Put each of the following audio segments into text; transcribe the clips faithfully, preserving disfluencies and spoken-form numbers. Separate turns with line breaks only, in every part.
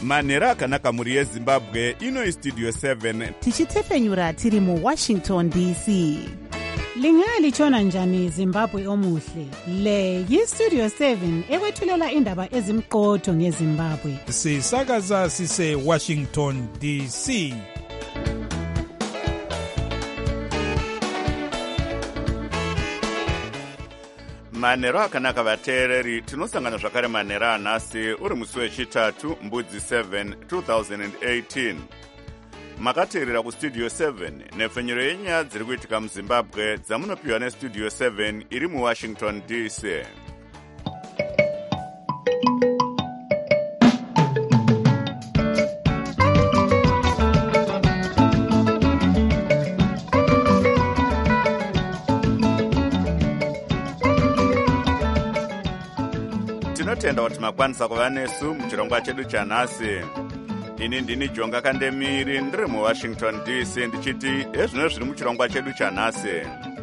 manhero akanaka mhuri yezimbabwe. Ino istudio seven
tichitefenyura tiri muwashington D C.
Lingalitshona njani Zimbabwe omuhle? Le yistudio seven ekwethulela indaba ezimqotho ngeZimbabwe.
Sisakaza sise Washington D C.
manhero akanaka vateereri. Tinosangana zvakare manhero anhasi uri musi wechitatu mbudzi seven two thousand eighteen. Makateerera kustudio seven nefenyero yenyaya dziri kuitika muzimbabwe dzamunopiwa nestudio seven iri muwashington D C. Tinotenda kuti makwanisa kuva nesu muchirongwa chedu chanhasi. Ini ndini Jonga Kandemiri ndiri muWashington D C ndichiti ezvino zviri muchirongwa chedu chanhasi.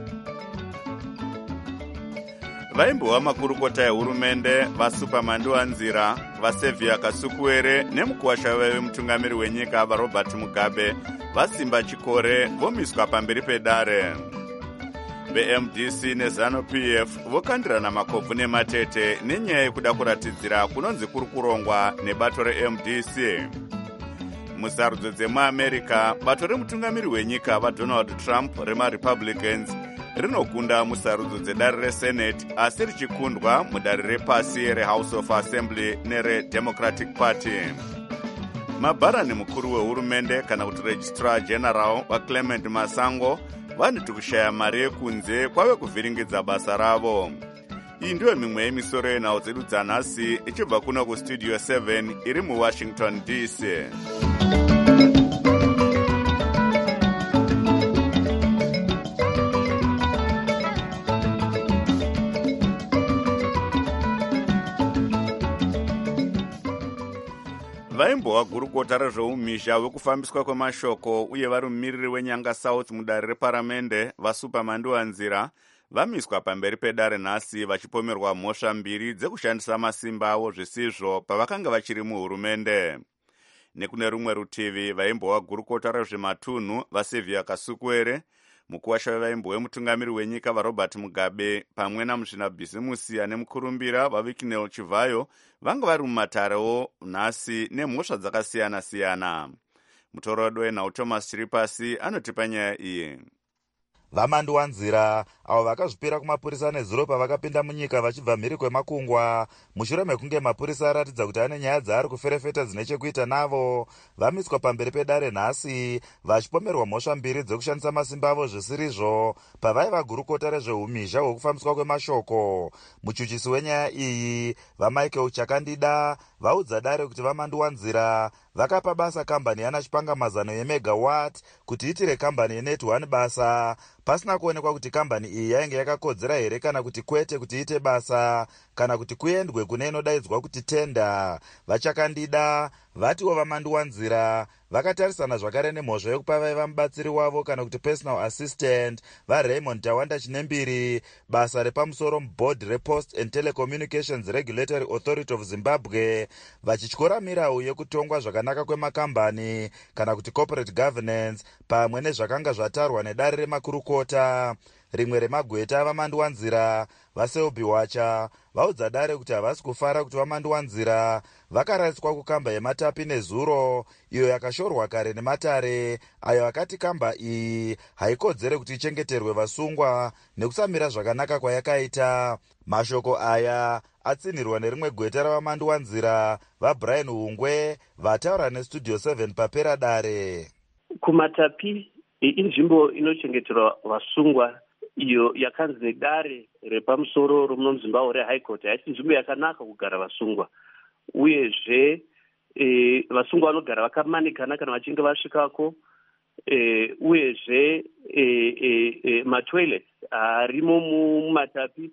Vaimbowa makurukota ehurumende, vasupamanduwanzira, vaSevia Kasukuwere nemukuwasha vemutungamiri wenyika vaRobert Mugabe vasimba chikore vomiswa pamberi pedare. Ve-M D C neZanu-P F vokandirana makobvu nematete nenyaya yekuda kuratidzira kunonzi kuri kurongwa nebato re-M D C. Musarudzo dzemuAmerica, bato remutungamiri wenyika vaDonald Trump remaRepublicans rinokunda musarudzo dzedare reSenate asi richikundwa mudare repasi reHouse of Assembly nereDemocratic Party. Mabharani mukuru wehurumende kana kuti Registrar General vaClement Masango vanoti kushaya mari yekunze kwave kuvhiringidza basa ravo. Iyi ndiyo mimwe yemisoro yenhau dzedu dzanhasi ichibva kuno kustudio seven iri muWashington D C. Vaimbowa gurukota rezveumisha wekufambiswa kwemashoko uye vari mumiriri weNyanga South mudare reparamende vaSupamanduwanzira vamiswa pamberi pedare nhasi vachipomerwa mhosva mbiri dzekushandisa masimba avo zvisizvo pavakanga vachiri muhurumende. Nekune rumwe rutivi vaimbowa gurukota rezvematunhu vaSevia Kasukuwere, mukuwasha wevaimbowa mutungamiri wenyika vaRobert Mugabe pamwe namuzvinabhizimusi ane mukurumbira vaVikinel Chivayo vanga vari mumatarewo nhasi nemhosva dzakasiyana siyana. Mutoro wedu wenhau Thomas Chiripasi anotipa nyaya iyi.
Vamanduwanzira avo vakazvipira kumapurisa nezuro pavakapinda munyika vachibva mhiri kwemakungwa mushure mekunge mapurisa aratidza kuti ane nyaya dzaari kuferefeta dzine chekuita navo, vamiswa pamberi pedare nhasi vachipomerwa mhosva mbiri dzekushandisa masimba avo zvisirizvo pavaiva gurukota rezveumisha hwekufambiswa kwemashoko. Muchuchisi wenyaya iyi vaMichael Chakandida vaudza dare kuti vamanduwanzira vakapa basa kambani yana chipanga mazano yemegawatt kuti itire kambani yeNet one basa pasina kuonekwa kuti kambani iyi yainge yakakodzera here kana kuti kwete kuti ite basa kana kuti kuendwe kune inodaidzwa kuti tenda. VaChakandida vatiwo vamanduwanzira vakatarisana zvakare nemhosva yekupa vaiva mubatsiri wavo kana kuti personal assistant vaRaymond Tawanda Chinembiri basa repamusoro muboard rePost and Telecommunications Regulatory Authority of Zimbabwe, vachityora mirau yekutongwa zvakanaka kwemakambani kana kuti corporate governance pamwe nezvakanga zvatarwa nedare remakurukota. Rimwe remagweta vamanduwanzira vaSelby Wacha vaudza dare kuti havasi kufara kuti vamanduwanzira vakarasiswa kukamba yeMatapi nezuro iyo yakashorwa kare nematare ayo akati kamba iyi haikodzere kuti ichengeterwe vasungwa nekusamira zvakanaka kwayakaita. Mashoko aya atsinirwa nerimwe gweta ravamanduwanzira vaBrian Hungwe vataura nestudio seven papera dare.
kuMatapi inzvimbo inochengeterwa vasungwa iyo yakanzi nedare repamusoro romuno muZimbabwe reHigh Court haisi nzvimbo yakanaka kugara vasungwa, uyezve e, vasungwa vanogara vakamanikana kana vachinge vasvikako, e, uyezve e, e, e, matoilet arimo muMatapi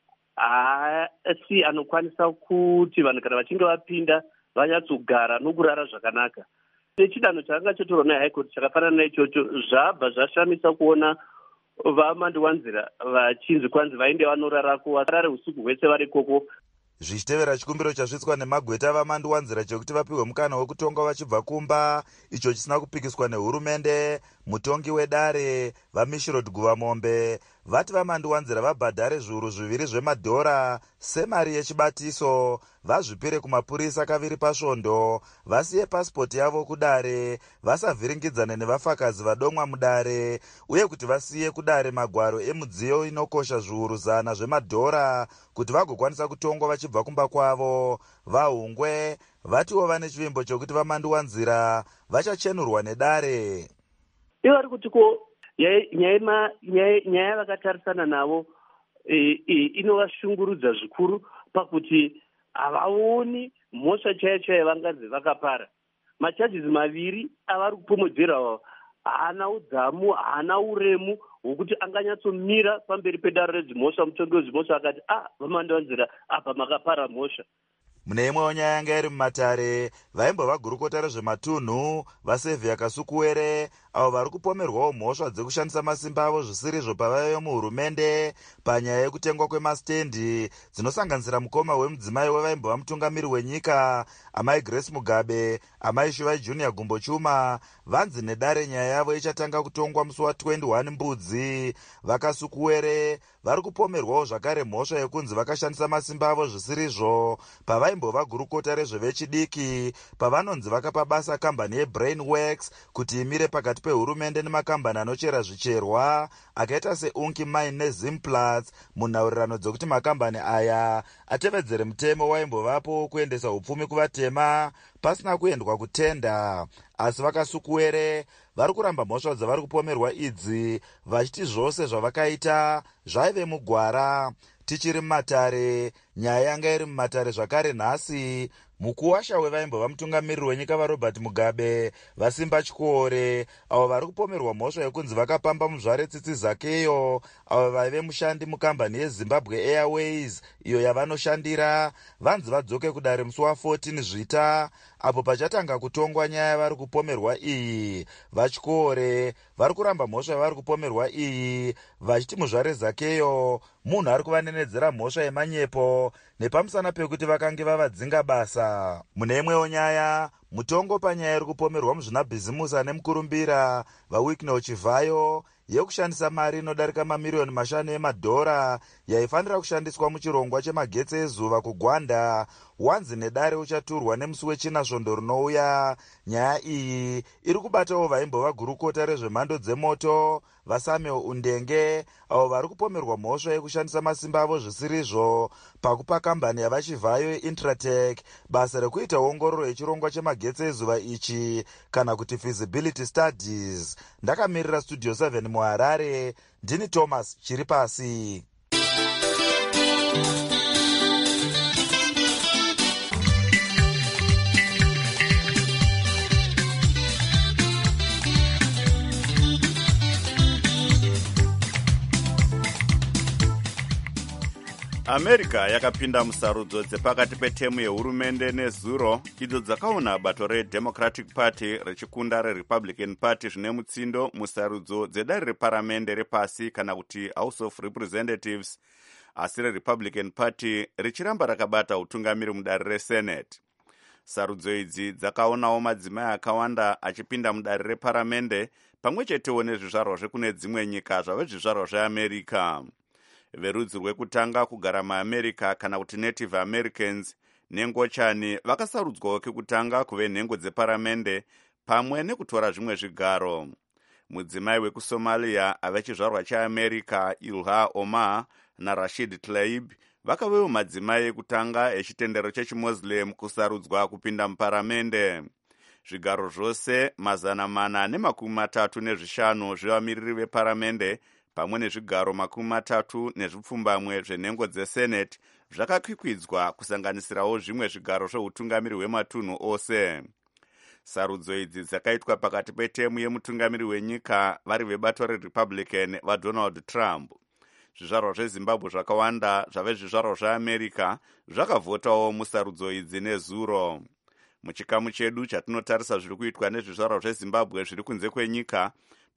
asi anokwanisa kuti vanhu kana vachinge vapinda vanyatsogara nokurara zvakanaka. Nechidanho chakanga chatorwa neHigh Court chakafanana naichocho zvabva zvashamisa kuona vamanduwanzira vachinzi kwanzi vainde vanorarako varare usiku hwese vari ikoko.
zvichitevera chikumbiro chasvitswa nemagweta vamanduwanzira chekuti vapiwe mukana wekutonga vachibva kumba, icho chisina kupikiswa nehurumende. Mutongi wedare vaMishirod Guvamombe vati vamanduwanzira vabhadhare zviuru zviviri zvemadhora semari yechibatiso, vazvipire kumapurisa kaviri pasvondo, vasiye pasipoti yavo kudare, vasavhiringidzane nevafakazi vadomwa mudare, uye kuti vasiye kudare magwaro emudziyo inokosha zviuru zana zvemadhora kuti vagokwanisa kutongwa vachibva kumba kwavo. Vahungwe vatiwo vane chivimbo chokuti vamanduwanzira vachachenurwa nedare.
Ivari kuti ko nyaya vakatarisana navo inovashungurudza zvikuru pakuti havaoni mhosva chaiyo chaiyo vanganzi vakapara. Machajizi maviri avari kupomodzera haana udzamu, haana uremu hwokuti anganyatsomira pamberi pedare redzimhosva. Mutongi wedzimhosva akati ah vamanduwanzira apa makapara mhosva.
Mune imwewo nyaya yanga iri mumatare, vaimbova gurukota rezvematunhu vaSevhia Kasukuwere avo vari kupomerwawo mhosva dzekushandisa masimba avo zvisirizvo pavaive muhurumende panyaya yekutengwa kwemasitendi dzinosanganisira mukoma wemudzimai wevaimbova mutungamiri wenyika amai Grace Mugabe, amai Shuvai Junior Gumbo Chuma. Vanzi nedare nyaya yavo ichatanga kutongwa musi wa21 Mbudzi. VaKasukuwere vari kupomerwawo zvakare mhosva yekunzi vakashandisa masimba avo zvisirizvo pavaimbova gurukota rezvevechidiki, pavanonzi vakapa basa kambani yeBrainworks kuti imire pakati pehurumende nemakambani anochera zvicherwa akaita seUnki Mine neZimplats munhaurirano dzokuti makambani aya atevedzere mutemo waimbovapo kuendesa upfumi kuvatema pasina kuendwa kutenda. Asi VaKasukuwere vari kuramba mhosva dzavari kupomerwa idzi, vachiti zvose zvavakaita zvaive mugwara. Tichiri mumatare, nyaya yanga iri mumatare zvakare nhasi. Mukuwasha wevaimbova mutungamiriri wenyika vaRobert Mugabe, vaSimba Chikore avo vari kupomerwa mhosva yekunzi vakapamba muzvare tsitsi zakeyo avo vaive mushandi mukambani yeZimbabwe Airways iyo yavanoshandira, vanzi vadzoke kudare musi wa14 Zvita apo pachatanga kutongwa nyaya vari kupomerwa iyi. VaChikore vari kuramba mhosva yavari kupomerwa iyi, vachiti muzvare zakeyo munhu ari kuvanenedzera mhosva yemanyepo nepamusana pekuti vakange vavadzinga basa. Mune imwewo nyaya, mutongo panyaya iri kupomerwa muzvinabhizimusi ane mukurumbira vaWicknell Chivhayo yekushandisa mari inodarika mamiriyoni mashanu emadhora yaifanira kushandiswa muchirongwa chemagetsi ezuva kuGwanda, wanzi nedare uchaturwa nemusi wechina svondo rinouya. Nyaya iyi iri kubatawo vaimbova gurukota rezvemhando dzemoto vaSamuel Undenge avo vari kupomerwa mhosva yekushandisa masimba avo zvisirizvo pakupa kambani yavaChivhayo yeIntratech basa rekuita ongororo yechirongwa chemagetsi ezuva ichi kana kuti feasibility studies. Ndakamirira Studio seven muHarare, ndini Thomas Chiripasi.
America yakapinda musarudzo dzepakati petemu yehurumende nezuro idzo dzakaona bato reDemocratic Party richikunda reRepublican Party zvine mutsindo musarudzo dzedare reparamende repasi kana kuti House of Representatives, asi reRepublican Party richiramba rakabata utungamiri mudare reSenate. Sarudzo idzi dzakaonawo madzimai akawanda achipinda mudare reparamende pamwe chetewo nezvizvarwa zvekune dzimwe nyika zvave zvizvarwa zveAmerica. Verudzi rwekutanga kugara muAmerica kana kuti Native Americans nengochani vakasarudzwawo kekutanga kuve nhengo dzeparamende pamwe nekutora zvimwe zvigaro. Mudzimai wekuSomalia ave chizvarwa cheAmerica Ilha Omar naRashid Tlaib vakavewo madzimai ekutanga echitendero chechiMuslim kusarudzwa kupinda muparamende. Zvigaro zvose mazana mana nemakumi matatu nezvishanu zvevamiriri veparamende pamwe nezvigaro makumi matatu nezvipfumbamwe zvenhengo dzeSenate zvakakwikwidzwa kusanganisirawo zvimwe zvigaro zveutungamiri hwematunhu ose. Sarudzo idzi dzakaitwa pakati petemu yemutungamiri wenyika vari vebato reRepublican vaDonald Trump. Zvizvarwa zveZimbabwe zvakawanda zvave zvizvarwa zveAmerica zvakavhotawo musarudzo idzi nezuro. Muchikamu chedu chatinotarisa zviri kuitwa nezvizvarwa zveZimbabwe zviri kunze kwenyika,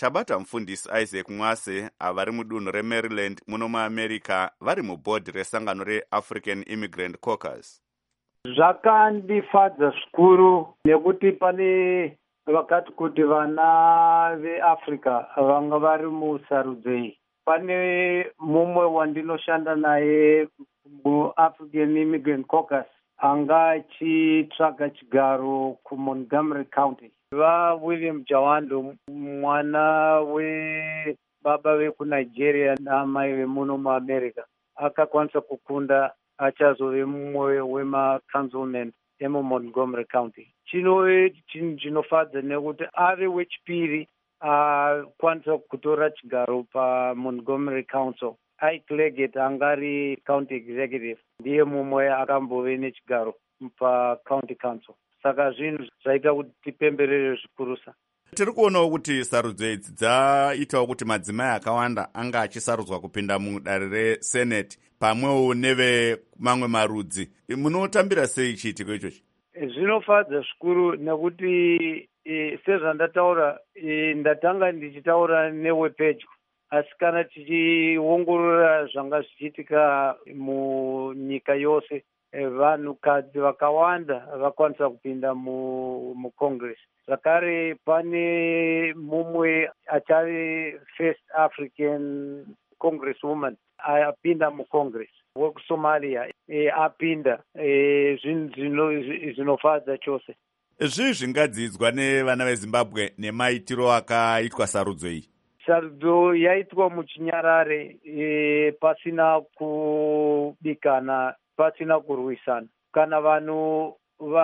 tabata mufundisi Isaac Mwase avari mudunhu reMaryland muno muAmerica vari mubhodhi resangano reAfrican Immigrant Caucus.
Zvakandifadza zvikuru nekuti pane vakati kuti vana veAfrica vanga vari musarudzo iyi. Pane mumwe wandinoshanda naye muAfrican Immigrant Caucus anga achitsvaga chigaro kuMontgomery County. Va William Jawando, mwana webaba vekuNigeria naamai vemuno muAmerica, akakwanisa kukunda achazove mumwe wema-councilmen emuMontgomery County. Chino chinhu chinofadza nekuti ave wechipiri akwanisa kutora chigaro paMontgomery Council. Ike Leggett angari county executive ndiye mumwe akambove nechigaro pacounty council. Saka zvinhu zvaita kuti tipemberere zvikurusa.
Tiri kuonawo kuti sarudzo idzi dzaitawo kuti madzimai akawanda anga achisarudzwa kupinda mudare resenate pamwewo neve mamwe marudzi. Munotambira sei chiitiko ichochi?
Zvinofadza zvikuru nekuti e, sezvandataura e, ndatanga ndichitaura newepedyo. Asi kana tichiongorora zvanga zvichiitika munyika yose, vanhukadzi vakawanda vakwanisa kupinda muCongress. Zvakare pane mumwe achave first African congresswoman apinda muCongress wekuSomalia, e, apinda. E, zvinhu zvinofadza chose.
Zvii zvingadzidzwa nevana veZimbabwe nemaitiro akaitwa sarudzo iyi?
Sarudzo yaitwa muchinyarare, e, pasina kubikana, pasina kurwisana. Kana vanhu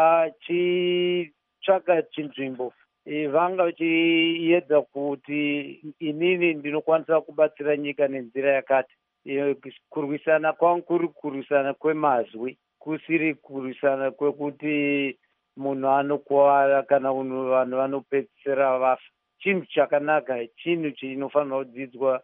vachitsvaga chinzvimbo, e, vanga vachiedza kuti inini ndinokwanisa kubatsira nyika nenzira yakati. E, kurwisana kwangu kuri kurwisana kwemazwi, kusiri kurwisana kwekuti munhu anokuwara kana vanhu vanopedzisira vafa. Chinhu chakanaka, chinhu chinofanirwa kudzidzwa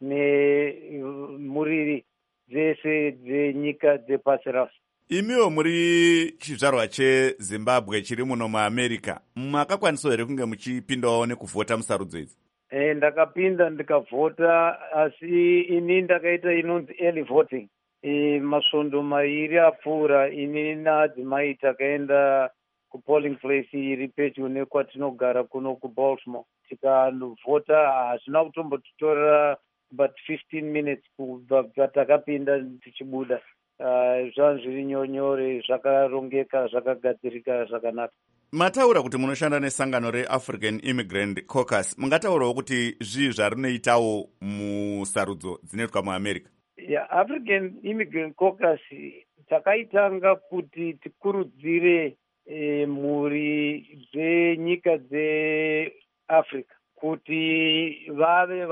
nemuriri dzese dzenyika dzepasi rose.
Imiwo muri chizvarwa cheZimbabwe chiri muno muAmerica, makakwanisawo here kunge muchipindawo nekuvhota musarudzo idzi?
E, ndakapinda ndikavhota, asi ini ndakaita inonzi early voting. E, masvondo mairi apfuura ini naadzimai takaenda kupolling place iri pedyo nekwatinogara kuno kuBaltimore. Tikavhota hazvina kutombotitorera but fifteen minutes kubva takapinda tichibuda. Uh, zvangu zviri nyore, zvakarongeka, zvakagadzirika zvakanaka.
Mataura kuti munoshanda nesangano reAfrican Immigrant Caucus, mungataurawo kuti zvii zvarinoitawo musarudzo dzinoitwa muAmerica?
Yeah, African Immigrant Caucus takaitanga kuti tikurudzire e, mhuri dzenyika dzeAfrica kuti vave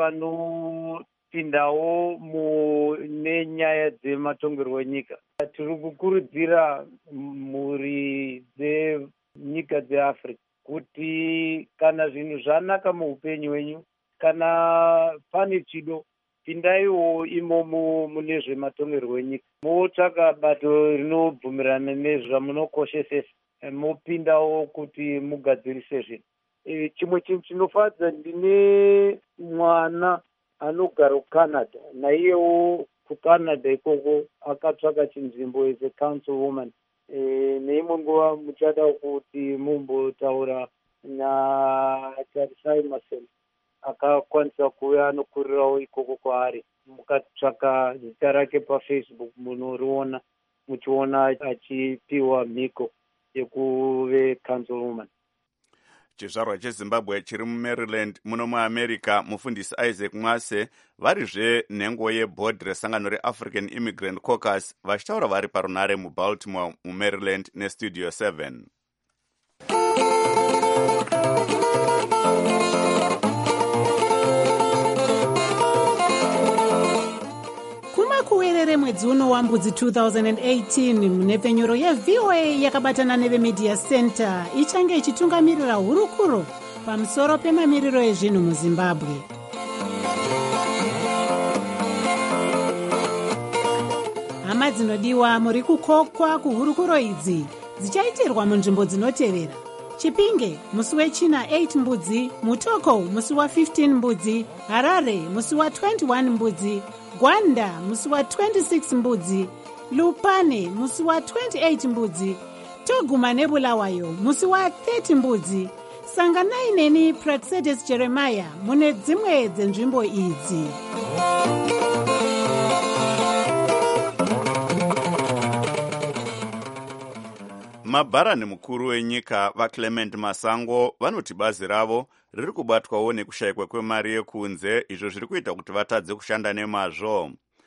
vanopindawo mune nyaya dzematongerwo enyika. Tiri kukurudzira mhuri dzenyika dzeAfrica kuti kana zvinhu zvanaka muupenyu hwenyu, kana pane chido, pindaiwo imomo mune zvematongerwo enyika. Motsvaka bato rinobvumirana nezvamunokoshesesa, mopindawo kuti mugadzirise zvinhu. E, chimwe chinhu chinofadza, ndine mwana anogara kuCanada, naiyewo kuCanada ikoko akatsvaka chinzvimbo as a councilwoman. E, neimwe nguva muchada kuti mumbotaura naTarisai Masema, akakwanisa kuva anokurirawo ikoko kwaari. Mukatsvaka zita rake paFacebook munoriona, muchiona achipiwa mhiko yekuve councilwoman.
Chizvarwa cheZimbabwe chiri muMaryland muno muAmerica, mufundisi Isaac Mwase varizve nhengo yebhodhi resangano reAfrican Immigrant Caucus vachitaura vari parunare muBaltimore muMaryland neStudio seven.
kuwerere mwedzi uno wambudzi two thousand eighteen munepfenyuro yeV O A yakabatana nevemedia center ichange ichitungamirira hurukuro pamusoro pemamiriro ezvinhu muZimbabwe. Hama dzinodiwa, muri kukokwa kuhurukuro idzi dzichaitirwa munzvimbo dzinotevera. Chipinge musi wechina eight mbudzi, Mutoko musi wa fifteen mbudzi, Harare musi wa twenty-one mbudzi, Gwanda musi wa twenty-six mbudzi, Lupane musi wa twenty-eight mbudzi, Toguma neBulawayo musi wa thirty mbudzi. Sanganai neni Praxedes Jeremiah mune dzimwe dzenzvimbo idzi.
Mabharani mukuru wenyika vaClement Masango vanoti bazi ravo riri kubatwawo nekushayikwa kwemari yekunze, izvo zviri kuita kuti vatadze kushanda nemazvo.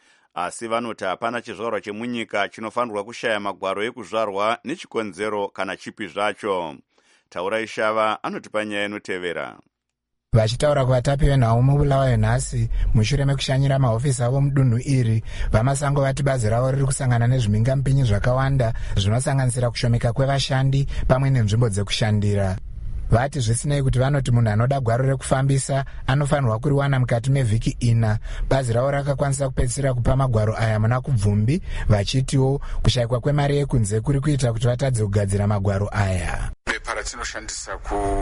Asi vanoti hapana chizvarwa chemunyika chinofanirwa kushaya magwaro ekuzvarwa nechikonzero kana chipi zvacho. Taura Ishava anoti panyaya inotevera.
Vachitaura kuvatapi venhau muBulawayo nhasi mushure mekushanyira mahofisi avo mudunhu iri, vaMasango vati bazi ravo riri kusangana nezvimingamupinyi zvakawanda zvinosanganisira kushomeka kwevashandi pamwe nenzvimbo dzekushandira. Vati zvisinei kuti vanoti munhu anoda gwaro rekufambisa anofanirwa kuriwana mukati mevhiki ina. Bazi ravo rakakwanisa kupedzisira kupa magwaro aya muna kubvumbi, vachitiwo kushayikwa kwemari yekunze kuri kuita kuti vatadze kugadzira magwaro aya.
Bepa ratinoshandisa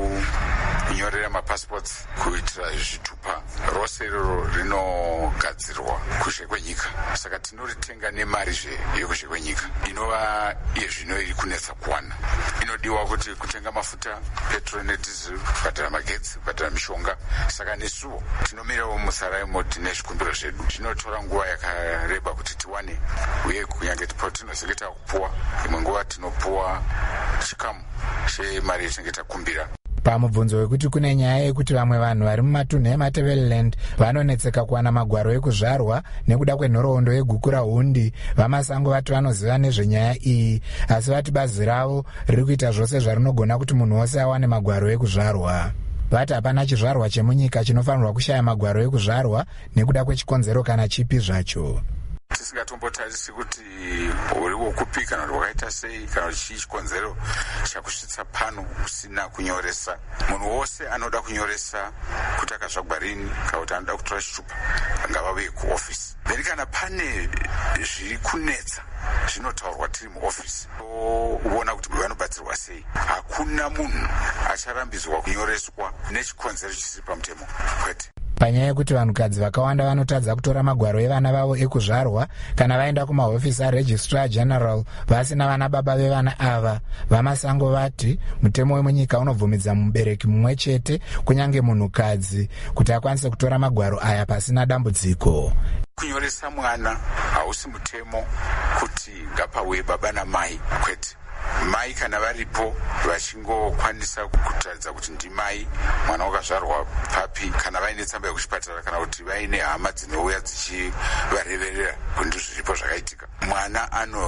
kunyorera mapassports kuitira zvitupa rose iroro rinogadzirwa kushe kwenyika, saka tinoritenga nemarizve yekushe kwenyika inova yezvino iri kunetsa kuwana. Inodiwa kuti kutenga mafuta, petrol nedizil, kubhadhara magetsi, kubhadhara mishonga, saka nesuwo tinomirawo musaraimo tine zvikumbiro zvedu. Zvinotora nguva yakareba kuti tiwane, uye kunyange patinozenge takupuwa imwe nguva tinopuwa chikamu chemari yetinenge takumbira.
Pamubvunzo wekuti kune nyaya yekuti vamwe vanhu vari mumatunhu eMatebeleland vanonetseka kuwana magwaro ekuzvarwa nekuda kwenhoroondo yeguku rahundi, vaMasango vati vanoziva nezvenyaya iyi, asi vati bazi ravo riri kuita zvose zvarinogona kuti munhu wose awane magwaro ekuzvarwa. Vati hapana chizvarwa chemunyika chinofanirwa kushaya magwaro ekuzvarwa nekuda kwechikonzero kana chipi zvacho.
Tisingatombotarisi kuti uri wokupi kana kuti wakaita sei kana kuti chii chikonzero chakusvitsa pano usina kunyoresa. Munhu wose anoda kunyoresa kuti akazvagwa rini kana kuti anoda kutora chitupa ngavauye kuofisi. Then kana pane zviri kunetsa zvinotaurwa tiri muofisi, toona kuti vanobatsirwa sei. Hakuna munhu acharambidzwa kunyoreswa nechikonzero chisiri pamutemo, kwete.
Panyaya yekuti vanhukadzi vakawanda vanotadza kutora magwaro evana vavo ekuzvarwa kana vaenda kumahofisi aRegistrar General vasina vana baba vevana ava, vaMasango vati mutemo wemunyika unobvumidza mubereki mumwe chete kunyange munhukadzi kuti akwanise kutora magwaro aya pasina dambudziko.
Kunyoresa mwana hausi mutemo kuti ngapauye baba namai, kwete. Mai kana varipo vachingokwanisa kutaridza kuti ndimai mwana wakazvarwa papi, kana vaine tsamba yekuchipatara kana kuti vaine hama dzinouya dzichivareverera kuti zviripo zvakaitika, mwana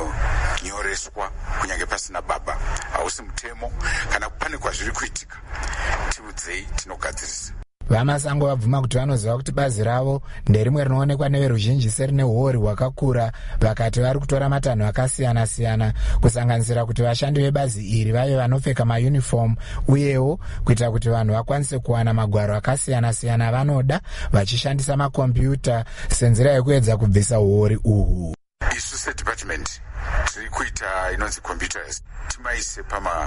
anonyoreswa kunyange pasina baba. Hausi mutemo. Kana pane kwazviri kuitika tiudzei, tinogadzirisa.
VaMasango vabvuma kuti vanoziva kuti bazi ravo nderimwe rinoonekwa neveruzhinji serine huori hwakakura, vakati vari kutora matanho akasiyana-siyana kusanganisira kuti vashandi vebazi iri vave vanopfeka mayunifomu, uyewo kuita kuti vanhu vakwanise kuwana magwaro akasiyana-siyana vanoda vachishandisa makombiyuta senzira yekuedza kubvisa huori uhwu.
Isu sedepartment tiri kuita inonzi computers timaise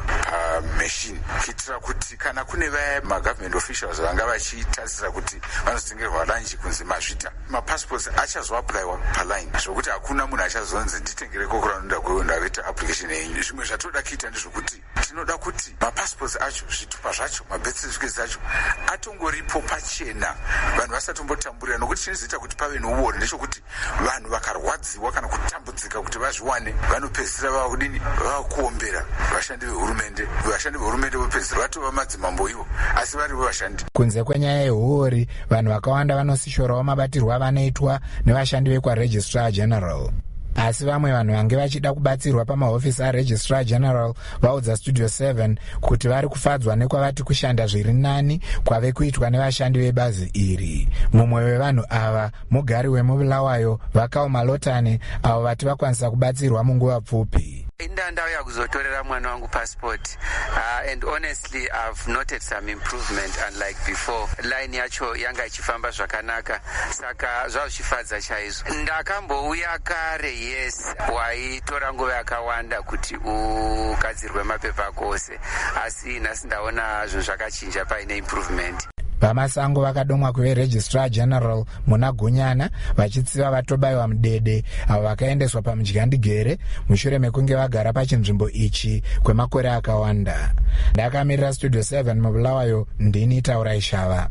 pamamachine kuitira kuti kana kune vaya magovernment officials vanga vachitarisira kuti vanotengerwa lunch kunzi mazvita, mapassports achazoapplywa paline, zvokuti hakuna munhu achazonzi nditengere kokura noda kuenda kuita application yenyu. Zvimwe zvatoda kuita ndezvokuti tinoda kuti mapassports acho, zvitupa zvacho, mabirth certificates acho atongoripo pachena, vanhu vasatombotamburira, nokuti chinozoita kuti pave nouori ndechekuti vanhu vakarwadziwa kana kutambudzika kuti vazviwane vanopedzisira vava kudini, vava kuombera vashandi vehurumende. Vashandi vehurumende vopedzisira vatova madzimambo ivo, asi varivo vashandi.
Kunze kwenyaya yehuori, vanhu vakawanda vanosishorawo mabatirwo avanoitwa nevashandi vekwaRegistrar General. Asi vamwe vanhu vange vachida kubatsirwa pamahofisi aRegistrar General vaudza Studio seven kuti vari kufadzwa nekwavati kushanda zviri nani kwave kuitwa nevashandi vebazi iri. Mumwe wevanhu ava mugari wemuBulawayo, Vakaoma Lotane, avo vati vakwanisa kubatsirwa munguva pfupi.
Indandauya kuzotorera mwana wangu passport uh, and honestly I've noted some improvement unlike before. Line yacho yanga ichifamba zvakanaka saka zvazvifadza chaizvo. Ndakambouya kare yes waitora nguva yakawanda kuti ugadzirwe mapepa ako ose asi nhasi ndaona zvinhu zvakachinja paine improvement.
Vamasango vakadomwa kuve registrar general muna Gunyana vachitsiva vatobayiwa mudede avo vakaendeswa pamudyandegere mushure mekunge vagara pachinzvimbo ichi kwemakore akawanda. Ndakamirira studio seven mubulawayo ndini Taurai Shava.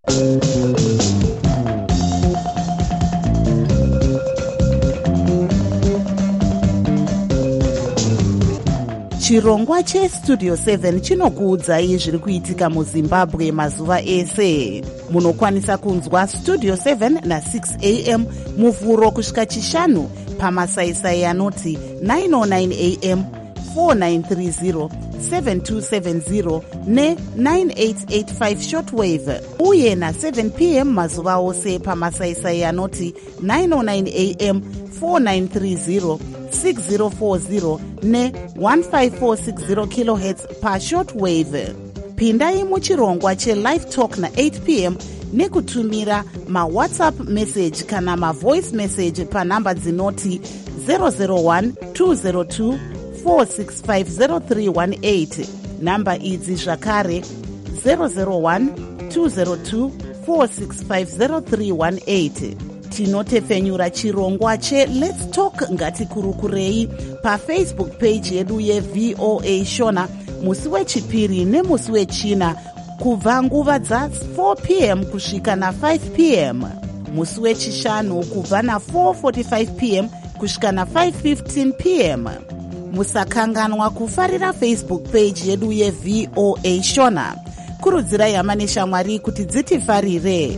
Chirongwa chestudio seven chinokuudzai zviri kuitika muZimbabwe mazuva ese. Munokwanisa kunzwa studio seven na six a m muvhuro kusvika chishanu pamasaisai anoti nine oh nine a m, four nine three zero, seven two seven zero ne nine eight eight five shortwave uye na seven p m mazuva ose pamasaisai anoti nine oh nine a m, four nine three zero, six zero four zero ne one five four six zero kilohertz pa shortwave. Pindai muchirongwa che-live talk na eight p m nekutumira ma-whatsapp message kana ma-voice message pa namba dzinoti zero zero one two zero two four six five zero three one eight. Namba idzi zvakare zero zero one two zero two four six five zero three one eight. Tinotefenyura chirongwa che Let's Talk Ngatikurukurei paFacebook page yedu yeV O A Shona musi wechipiri nemusi wechina kubva nguva dza four p m kusvika na five p m, musi wechishanu kubva na four forty-five p m kusvika na five fifteen p m. Musakanganwa kufarira Facebook page yedu yeV O A Shona. Kurudzirai hama neshamwari kuti dzitifarire.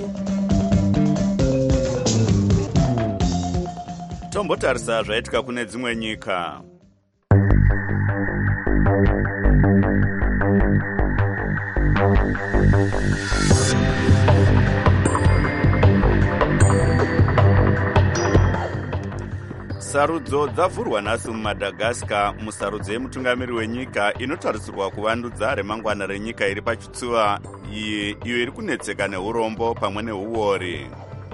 Tombotarisa zvaitika kune dzimwe nyika. Sarudzo dzavhurwa nhasi muMadagascar musarudzo yemutungamiri wenyika inotarisirwa kuvandudza remangwana renyika iri pachitsuva iyi iyo iri kunetseka neurombo pamwe neuori.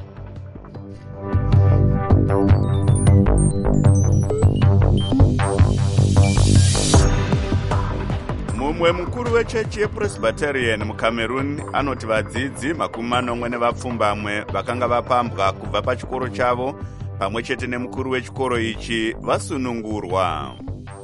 Mumwe mukuru wechechi yePresbyterian muCameroon anoti vadzidzi makumi manomwe nevapfumbamwe vakanga vapambwa kubva pachikoro chavo pamwe chete nemukuru wechikoro ichi vasunungurwa.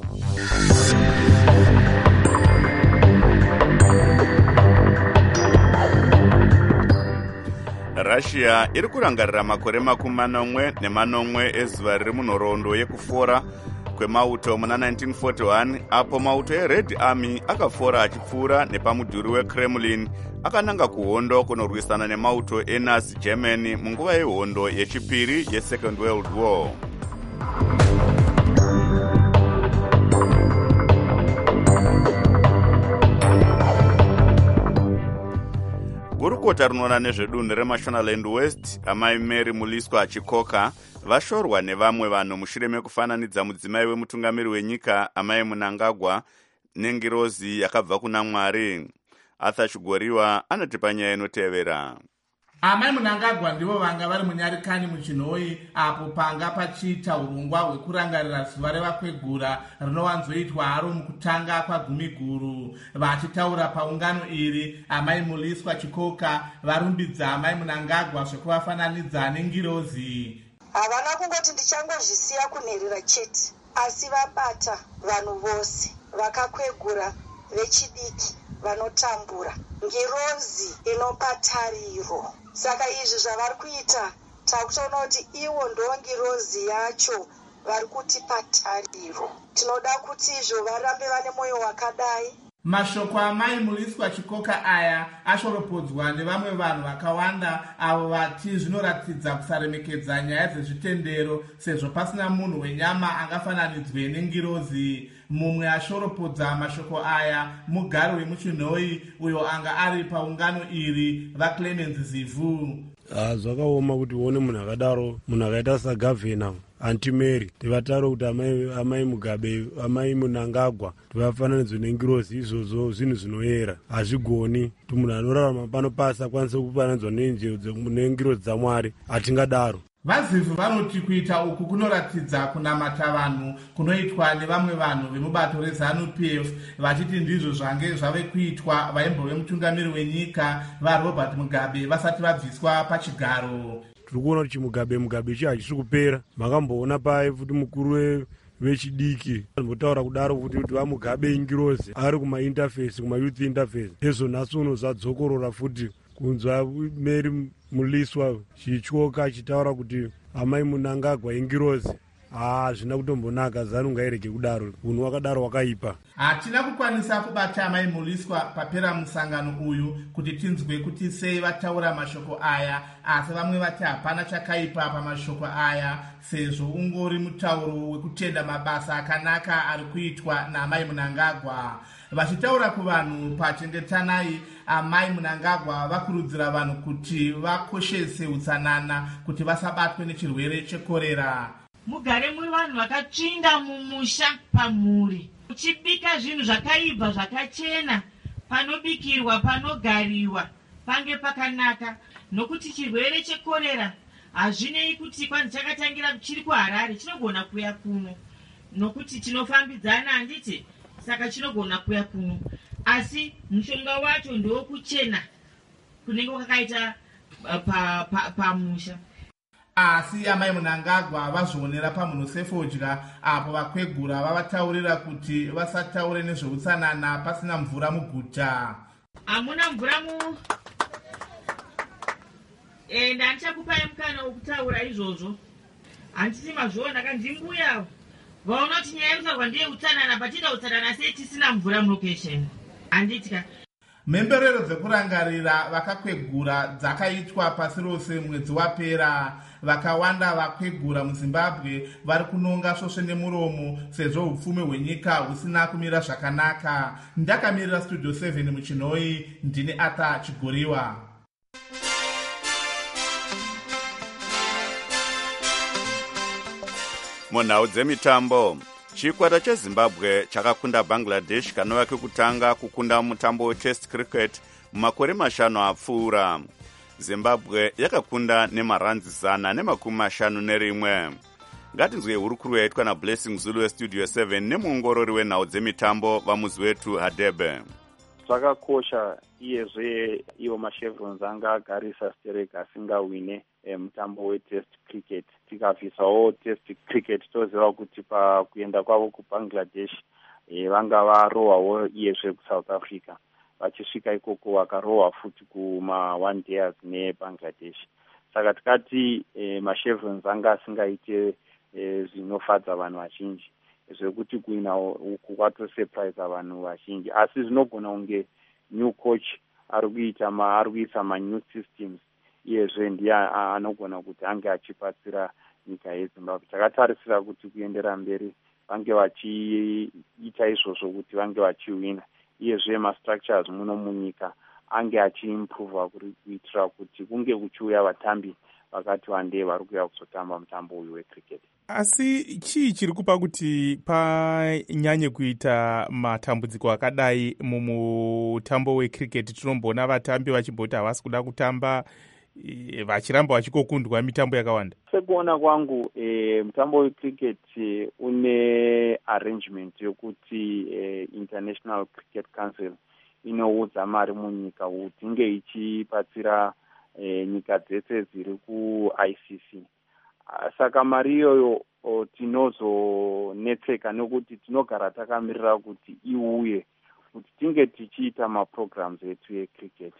Russia iri kurangarira makore makumi manomwe nemanomwe ezuva riri munhoroondo yekufora kwemauto muna nineteen forty-one apo mauto eRed Army akafora achipfuura nepamudhuri weKremlin akananga kuhondo kunorwisana nemauto eNazi Germany munguva yehondo yechipiri yeSecond World War. Gurukota rinoona nezvedunhu reMashonaland West amai Mary Muliswa Chikoka vashorwa nevamwe vanhu mushure mekufananidza mudzimai wemutungamiri wenyika amai Mnangagwa nengirozi yakabva kuna Mwari. Arthur Chigoriwa anoti panyaya inotevera.
Amai Mnangagwa ndivo vanga vari munyarikani muchinhoi apo panga pachiita urongwa hwekurangarira zuva revakwegura rinowanzoitwa haro mukutanga kwagumi guru. Vachitaura paungano iri, amai Muliswa Chikoka varumbidza amai Mnangagwa zvekuvafananidza nengirozi.
Havana kungoti ndichangozvisiya kunherera chete, asi vabata vanhu vose vakakwegura vechidiki vanotambura ngirozi inopa tariro. Saka izvi zvavari kuita takutoona kuti iwo ndo ngirozi yacho vari kutipa tariro. Tinoda kuti izvo varambe vane mwoyo wakadai.
Mashoko amai Muliswa Chikoka aya ashoropodzwa nevamwe vanhu vakawanda avo vati zvinoratidza kusaremekedza nyaya dzezvitendero sezvo pasina munhu wenyama angafananidzwe nengirozi. Mumwe ashoropodza mashoko aya mugari wemuchinhoi uyo anga ari paungano iri vaClemens Zivu.
Zvakaoma kuti uone munhu akadaro, munhu akaita sagavhena anti Mary tivataura kuti amai, amai Mugabe, amai Munangagwa tivafananidzwe nengirozi. Izvozvo zvinhu zvinoyera, hazvigoni kuti munhu anorarama pano pasi akwanise kufananidzwa nengirozi dzaMwari. Hatingadaro.
Vazivhu vanoti kuita uku kunoratidza kunamata vanhu kunoitwa nevamwe vanhu vemubato rezanu P F, vachiti ndizvo zvange zvave kuitwa vaimbove mutungamiri wenyika vaRobert Mugabe vasati vabviswa pachigaro.
Tiri kuona kuti Mugabe Mugabe ichi hachisi kupera. Makamboona paye kuti mukuru vechidiki anotaura kudaro kuti kuti vaMugabe ingirozi ari kumainterface, kumayouth interface. Izvo nhasi uno zvadzokorora futi kunzwa Mary Muliswa chityoka achitaura kuti amai Munangagwa ingirozi. Hazvina kutombonaka, zanu ngairege kudaro, unhu wakadaro wakaipa.
Hatina kukwanisa kubata amai Muliswa papera musangano uyu kuti tinzwe kuti sei vataura mashoko aya, asi vamwe vati hapana chakaipa pamashoko aya sezvo ungori mutauro wekutenda mabasa akanaka ari kuitwa naamai Munangagwa. Vachitaura kuvanhu pachengetanai, amai Munangagwa vakurudzira vanhu kuti vakoshese utsanana kuti vasabatwe nechirwere chekorera.
Mugare muri vanhu vakatsvinda mumusha pamhuri, uchibika zvinhu zvakaibva zvakachena, panobikirwa, panogariwa pange pakanaka, nokuti chirwere chekorera hazvinei kuti kwanzi chakatangira chiri kuHarare, chinogona kuya kuno, nokuti tinofambidzana handiti, saka chinogona kuya kuno, asi mushonga wacho ndowokuchena kunenge kwakaita pamusha.
Asi amai Munangagwa vazvionera pamunhu sefodya apo vakwegura vavataurira kuti vasataure nezveutsanana pasina mvura muguta.
Hamuna mvura mu e, ndandichakupai mukana wokutaura izvozvo. Handiti mazviona kandimbuya vaona kuti nyaya yekutarwa ndiye utsanana, patida utsanana sei tisina mvura mulokesheni. Handiti ka
mhemberero dzekurangarira vakakwegura dzakaitwa pasi rose mwedzi wapera. Vakawanda vakwegura muZimbabwe vari kunonga svosve nemuromo sezvo upfumi hwenyika husina kumira zvakanaka. Ndakamirira Studio seven muchinhoi, ndini Arthur Chigoriwa.
Munhau dzemitambo, chikwata cheZimbabwe chakakunda Bangladesh kanova kekutanga kukunda mutambo wetest cricket mumakore mashanu apfuura. Zimbabwe yakakunda nemaranzi zana nemakumi mashanu nerimwe. Ngatinzwe hurukuru yaitwa naBlessing Zulu weStudio seven nemuongorori wenhau dzemitambo vamuzi wetu Hadebe.
Zvakakosha iyezve iwo machevrons anga agarisa stereka asingawine e, mutambo wetest cricket. Tikabvisawo test cricket toziva kuti pakuenda kwavo kuBangladesh e, vanga varohwawo iyezve kuSouth Africa. Vachisvika ikoko vakarohwa futi kuma one days neBangladesh. Saka tikati e, machevrons anga asingaite e, zvinofadza vanhu vazhinji zvekuti kuina uku kwatosurprise vanhu vazhinji, asi zvinogona kunge new coach ari kuita ma ari kuisa ma new systems, iyezve ndiye anogona kuti ange achipatsira nyika yeZimbabwe. Takatarisira kuti kuendera mberi vange vachiita izvozvo kuti vange vachiwina, iyezve mastructures muno munyika ange achiimprova kuitira kuti kunge kuchiuya vatambi vakati wandei vari kuuya kuzotamba mutambo uyu wecricket.
Asi chii chiri kupa kuti panyanye kuita matambudziko akadai mumutambo wecricket? Tinomboona vatambi vachimboti havasi kuda kutamba, e, vachiramba vachikokundwa mitambo yakawanda.
Sekuona kwangu e, mutambo wecricket e, une arrangement yokuti e, International Cricket Council inoudza mari munyika kuti inge ichipatsira e, nyika dzese dziri kuI C C. Saka mari iyoyo tinozonetseka nekuti tinogara takamirira kuti iuye kuti tinge tichiita maprograms etu ecricket.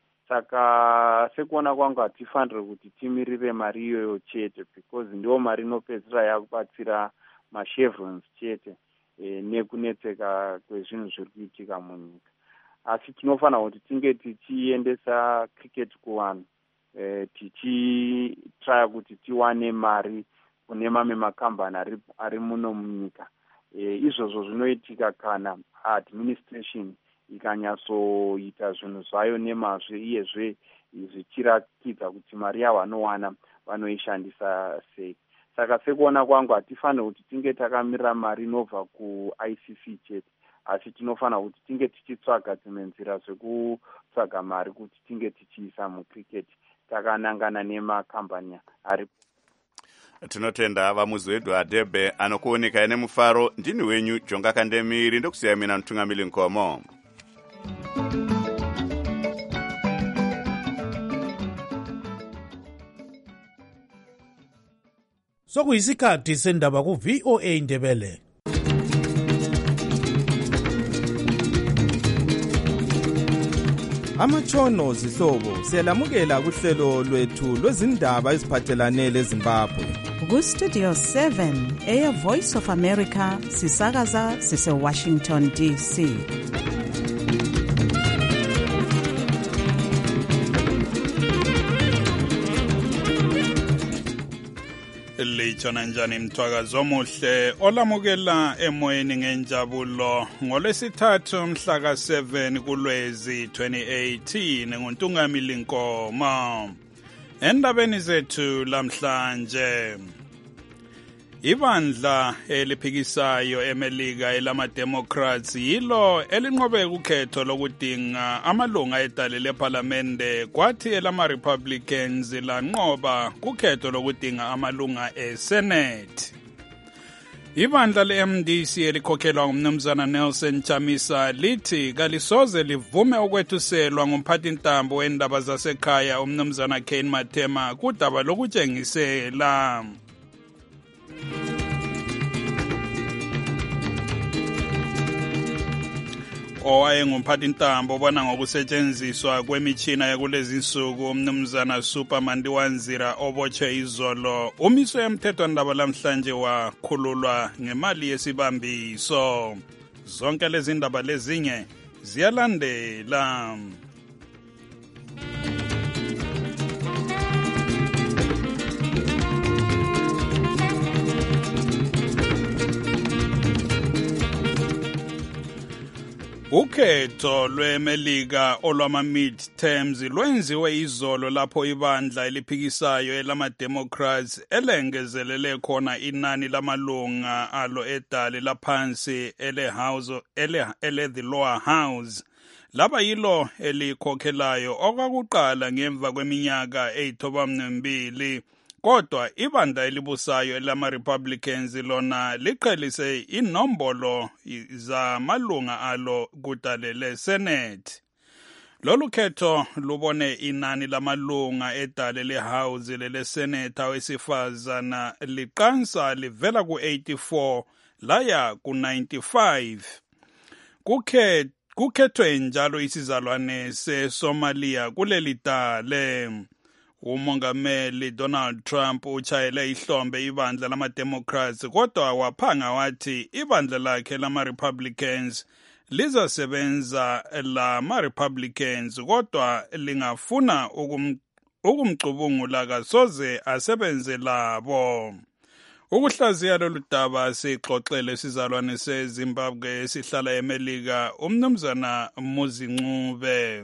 Saka sekuona kwangu hatifaniri kuti timirire mari iyoyo chete, because ndiwo mari inopedzisira yakubatsira machevrons chete e, nekunetseka kwezvinhu zviri kuitika munyika. Asi tinofanira kuti tinge tichiendesa cricket kuvanhu, e, tichitraya kuti tiwane mari kune mamwe makambani ari, ari muno munyika. E, izvozvo zvinoitika kana administration ikanyatsoita zvinhu zvayo nemazvo, iyezve zvichiratidza kuti mari yavanowana vanoishandisa sei. saka sekuona kwangu hatifanira kuti tinge takamira mari inobva ku-I C C chete, asi tinofanira kuti tinge tichitsvaga dzimwe nzira zvekutsvaga mari kuti tinge tichiisa mucricket takanangana nemakambani aripo.
Tinotenda vamuzi wedu adebe anokuonekai nemufaro. Ndini wenyu Jonga Kandemiri, ndokusiya mina Mtungamili Nkomo.
Sokuyisikhathi sendaba ku V O A Ndebele.
Amatshono zihlobo siyalamukela kuhlelo lwethu lwezindaba eziphathelane leZimbabwe.
Ku Studio seven, Air Voice of America, sisakaza sise Washington D C.
Lichona njani mthwakazi omuhle olamukela emoyeni ngenjabulo ngolwesithathu mhla ka seven kuLwezi twenty eighteen nguNtungamili Nkomo. Endabeni zethu lamhlanje, ibandla eliphikisayo eMelika elama-Democrats yilo elinqobe ukhetho lokudinga amalunga edale lePhalamende, kwathi elama-Republicans lanqoba kukhetho lokudinga amalunga eSenate. Ibandla le-M D C elikhokhelwa ngumnumzana Nelson Chamisa lithi kalisoze livume ukwethuselwa ngumphathintambo wendaba zasekhaya umnumzana Kane Mathema kudaba lokutshengisela. Owayengumphathintambo obona ngokusetshenziswa kwemitshina yakulezi nsuku umnumzana Supermandiwa Nzira obotshwe izolo umiswe emthethwandaba lamhlanje wakhululwa ngemali yesibambiso. Zonke lezi ndaba lezinye ziyalandela. Ukhetho lweMelika olwama midterms lwenziwe izolo lapho ibandla eliphikisayo elama-Democrats elengezelele khona inani lamalunga alo edale laphansi ele-House ele, ele the lower house. Laba yilo elikhokhelayo okwakuqala ngemva kweminyaka eyithoba-mbili. Kodwa ibandla elibusayo elama-Republicans lona liqhelise inombolo zamalunga alo kudale le-Senate. Lolu khetho lubone inani lamalunga edale le-House lele-Senate awesifazana liqansa livela ku-eighty-four laya ku-ninety-five. Kukhe kukhethwe njalo isizalwane seSomalia kuleli dale. Umongameli Donald Trump uchayele ihlombe ibandla lama-Democrats kodwa waphanga wathi ibandla lakhe lama-Republicans lizasebenza lama-Republicans kodwa lingafuna ukum, ukumcubungula kasoze asebenze labo. Ukuhlaziya lolu daba sixoxele isizalwane seZimbabwe esihlala eMelika umnumzana Muzincube.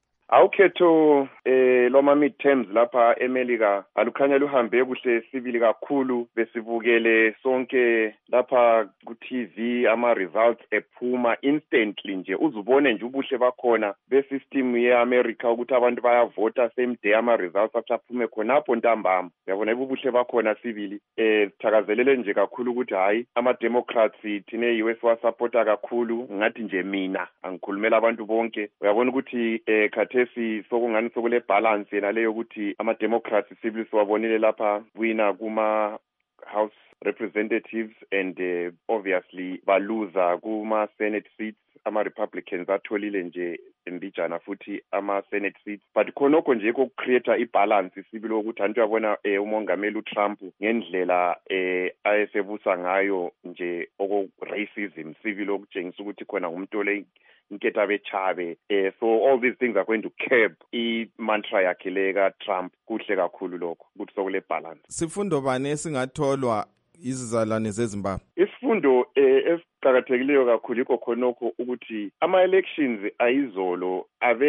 Awukhetho eh loma midterms lapha eMelika alukhanya luhambe kuhle sibili kakhulu besibukele sonke lapha ku T V ama results ephuma instantly nje uzubone nje ubuhle bakhona be system yeAmerica ukuthi abantu bayavota same day ama results aphume khonapho ntambama. Yabona ubuhle bakhona sibili eh sithakazelele nje kakhulu ukuthi hayi ama Democrats thine U S wa supporta kakhulu ngathi nje mina angikhulumela abantu bonke. Uyabona ukuthi eh esi sokungani sokule balance yena leyo ukuthi ama Democrats sibili siwabonile lapha wina kuma House Representatives and uh, obviously baluza kuma Senate seats. Ama Republicans atholile nje embijana futhi ama Senate seats, but khonokho nje kokucreate ibalance sibili ukuthi antu yabona eh, umongameli uTrump ngendlela eh ayesebusa ngayo nje oko racism sibili okutshengisa ukuthi khona umuntu ole inketha bechabe eh so all these things are going to curb I mantra yakhe leka Trump. Kuhle kakhulu lokho ukuthi sokule balance.
Sifundo bani esingatholwa izizalwane zeZimbabwe?
Isifundo eh esiqhakathekileyo kakhulu ikho khonokho ukuthi ama elections ayizolo abe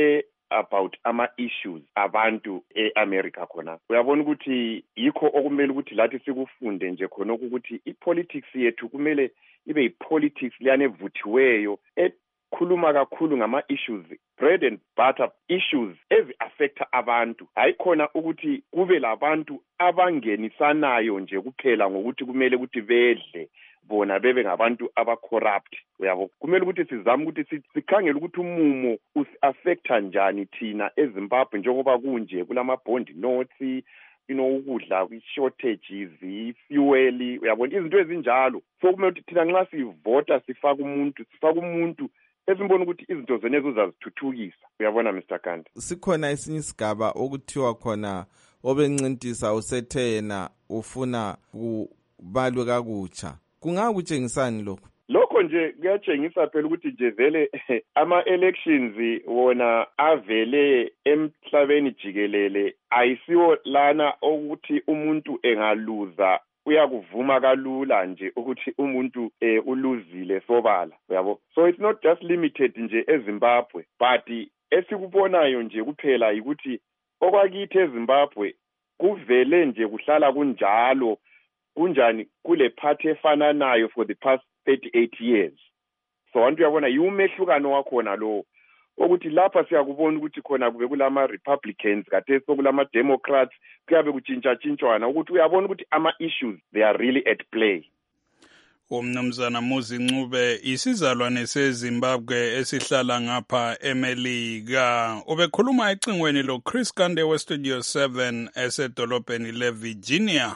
about ama-issues abantu e-America khona. Uyabona ukuthi yikho okumele ukuthi lathi sikufunde nje khona ukuthi i-politics yethu kumele ibe yi-politics liyane evuthiweyo ekhuluma kakhulu ngama-issues, bread and butter issues ezi-affecta abantu. Hayi khona ukuthi kube labantu abangenisanayo nje kuphela ngokuthi kumele ukuthi bedle bona bebe ngabantu aba-corrupt. Uyabo, kumele ukuthi sizame ukuthi sikhangele ukuthi umumo usi-affecta njani thina eZimbabwe njengoba kunje kulama-bond notes, you know, ukudla kwi-shortages, i-fuel, uyabona izinto ezinjalo. So kumele ukuthi thina nxa sivota sifaka umuntu, sifaka umuntu esimbona ukuthi izinto zenezo uzazithuthukisa. Uyabona Mister Kanti,
sikhona esinye isigaba okuthiwa khona obencintisa usethe yena ufuna kubalwe kakutsha. Kungakutshengisani lokho?
Lokho nje kuyatshengisa phela ukuthi nje vele ama-elections wona avele emhlabeni jikelele ayisiwo lana ukuthi umuntu engaluza uyakuvuma kalula nje ukuthi umuntu eh, uluzile sobala, uyabo. So it's not just limited nje eZimbabwe, but esikubonayo nje kuphela ukuthi okwakithi eZimbabwe kuvele nje kuhlala kunjalo kunjani kule party efananayo for the past thirty-eight years. So abantu uyabona yiumehlukano wakhona lo ukuthi lapha siyakubona ukuthi khona kube kulama Republicans kade sokulama Democrats kuyabe kutshintsha tshintshwana ukuthi uyabona ukuthi ama issues they are really at play.
Umnumzana Muzi Ncube isizalwane seZimbabwe esihlala ngapha eMelika ubekhuluma ecingweni lo Chris Kande we Studio seven esedolobheni le Virginia.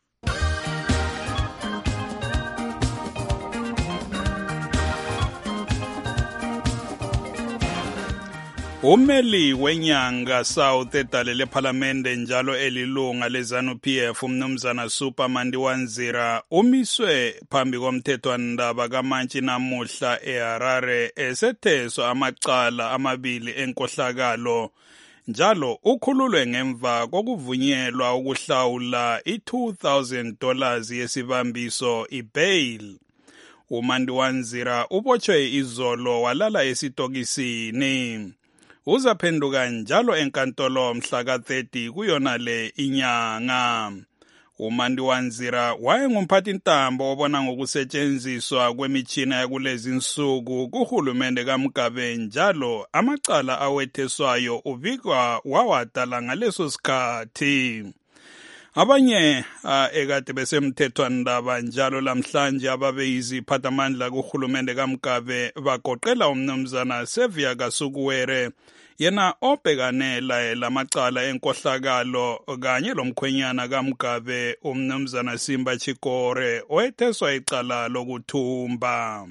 Umeli wenyanga South edalele parliamente njalo elilunga leZanu-P F umnumzana Superman Wanzira umiswe phambi komthethwandaba kaMantshi namuhla eHarare esetheswa amacala amabili enkohlakalo njalo ukhululwe ngemva kokuvunyelwa ukuhlawula i-two thousand dollars yesibambiso ibail. uMandi Wanzira ubotshwe izolo walala esitokisini. Uzaphenduka njalo enkantolo mhla ka thirty kuyona le inyanga. uMandi Wanzira wayengumphathi ntambo obona ngokusetshenziswa kwemitshina yakulezi nsuku kuhulumende kaMugabe njalo amacala awetheswayo ubikwa wawadala ngaleso sikhathi. Abanye uh, ekade besemthethwandaba njalo lamhlanje ababeyiziphathamandla kuhulumende kaMugabe bagoqela umnumzana Sevia Kasukuwere yena obhekanela lamacala enkohlakalo kanye lomkhwenyana kaMugabe umnumzana Simba Chikore oyetheswa icala lokuthumba.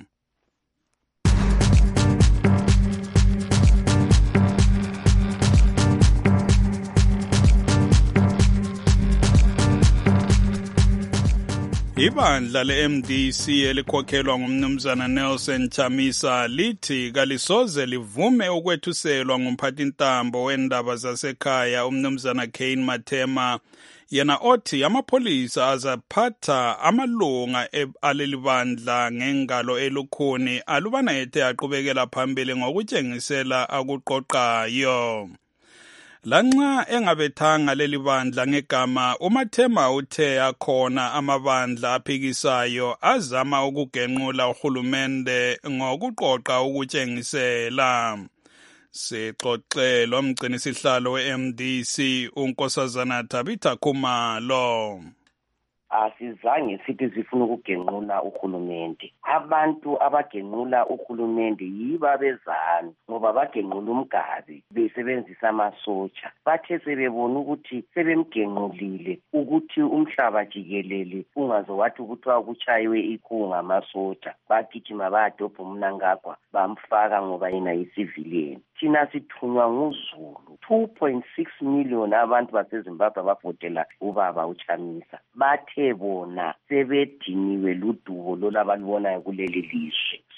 Ibandla le-M D C elikhokhelwa ngumnumzana Nelson Chamisa lithi kalisoze livume ukwethuselwa ngumphathi ntambo wendaba zasekhaya umnumzana Kane Mathema yena othi amapholisa azaphatha amalunga aleli bandla ngengalo elukhuni alubana ethe aqhubekela phambili ngokutshengisela akuqoqayo. Lanxa engabethanga leli bandla ngegama uMathema uthe akhona amabandla aphikisayo azama ukugenqula uhulumende ngokuqoqa ukutshengisela. Sixoxe lo mgcinisihlalo we-M D C uNkosazana Tabitha Khumalo.
Asizange sithi sifuna ukugenqula uhulumende. Abantu abagenqula uhulumende yiba bezana ngoba bagenqula uMgabe besebenzisa amasotsha. Bathe sebebona ukuthi sebemgenqulile ukuthi umhlaba jikelele ungazowathi ukuthi kuchayiwe ikhunga amasotsha. Bagijima badobha uMnangagwa bamfaka ngoba yena yicivilian. Thina sithunywa nguZulu two point six million abantu baseZimbabwe abavotela ubaba uChamisa. Bathe bona sebediniwe ludubo lolabalibona kuleli lizwe.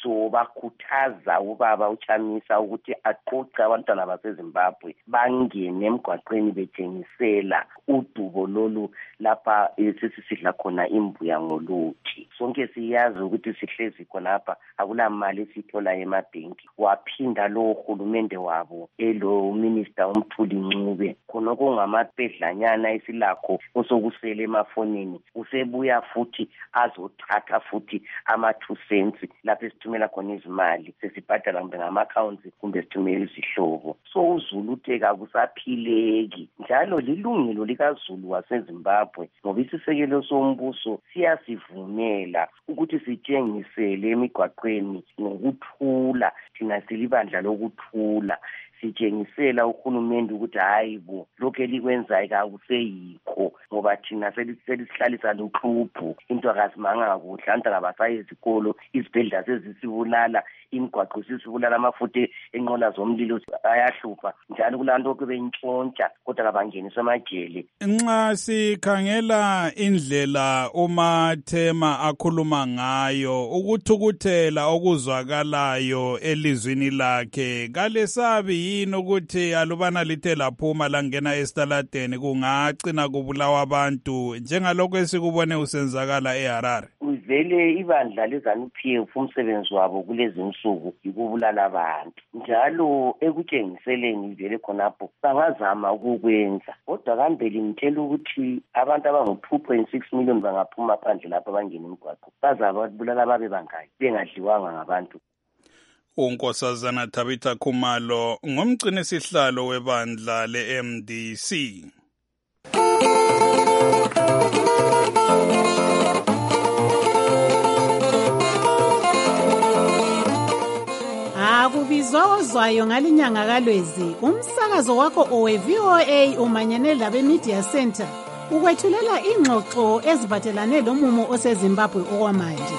so bakhuthaza ubaba uChamisa ukuthi aqoqe abantwana baseZimbabwe bangene emgwaqweni betshengisela udubo lolu lapha sesisidla khona imbuya ngoluthi. Sonke siyazi ukuthi sihlezi khonapha akulamali esithola emabhenki. Waphinda lo uhulumende wabo elo minister uMthuli Ncube khona kungamapedlanyana esilakho osokusele emafonini usebuya futhi azothatha futhi ama two cents lapho esithumela khona izimali sesibhadala kumbe ngama accounts kumbe sithumela izihlobo. So uZulu utheka kusaphileki njalo lilungelo likaZulu waseZimbabwe ngoba isisekelo sombuso siyasivumela ukuthi sitshengisele emigwaqweni ngokuthula thina silibandla lokuthula sitshengisela uhulumende ukuthi hayibo lokho elikwenzayo kakuseyikho ngoba thina selisihlalisa luqhubhu into akasimanga kuhle anta ngabasayi izikolo izibhedlela sezisibulala imigwaqo sisibulala amafutha enqola zomlilo ayahlupha njalo kulanto okubentshontsha kodwa kabangeniswa amajele.
Nxa sikhangela indlela uMathema akhuluma ngayo ukuthukuthela okuzwakalayo elizwini lakhe kalesabi yini ukuthi alubana lithe laphuma langena esitaladeni kungagcina kubulawa abantu njengalokho esikubone usenzakala eHarare?
Vele ibandla leZANU-P F umsebenzi wabo kulezi nsuku yikubulala abantu njalo ekutshengiseleni vele khonapho bangazama ukukwenza kodwa kambe limtshela ukuthi abantu abangu two point six million bangaphuma phandle lapha bangena emgwaqo bazaba bulala babe bangaki bengadliwanga ngabantu.
uNkosazana Tabitha Khumalo ngumgcini sihlalo webandla le-M D C.
Akubizwa ozwayo ngalinyanga kaLwezi umsakazo wakho owe-V O A umanyene labe Media Center ukwethulela ingxoxo eziphathelane lomumo oseZimbabwe okwamanje.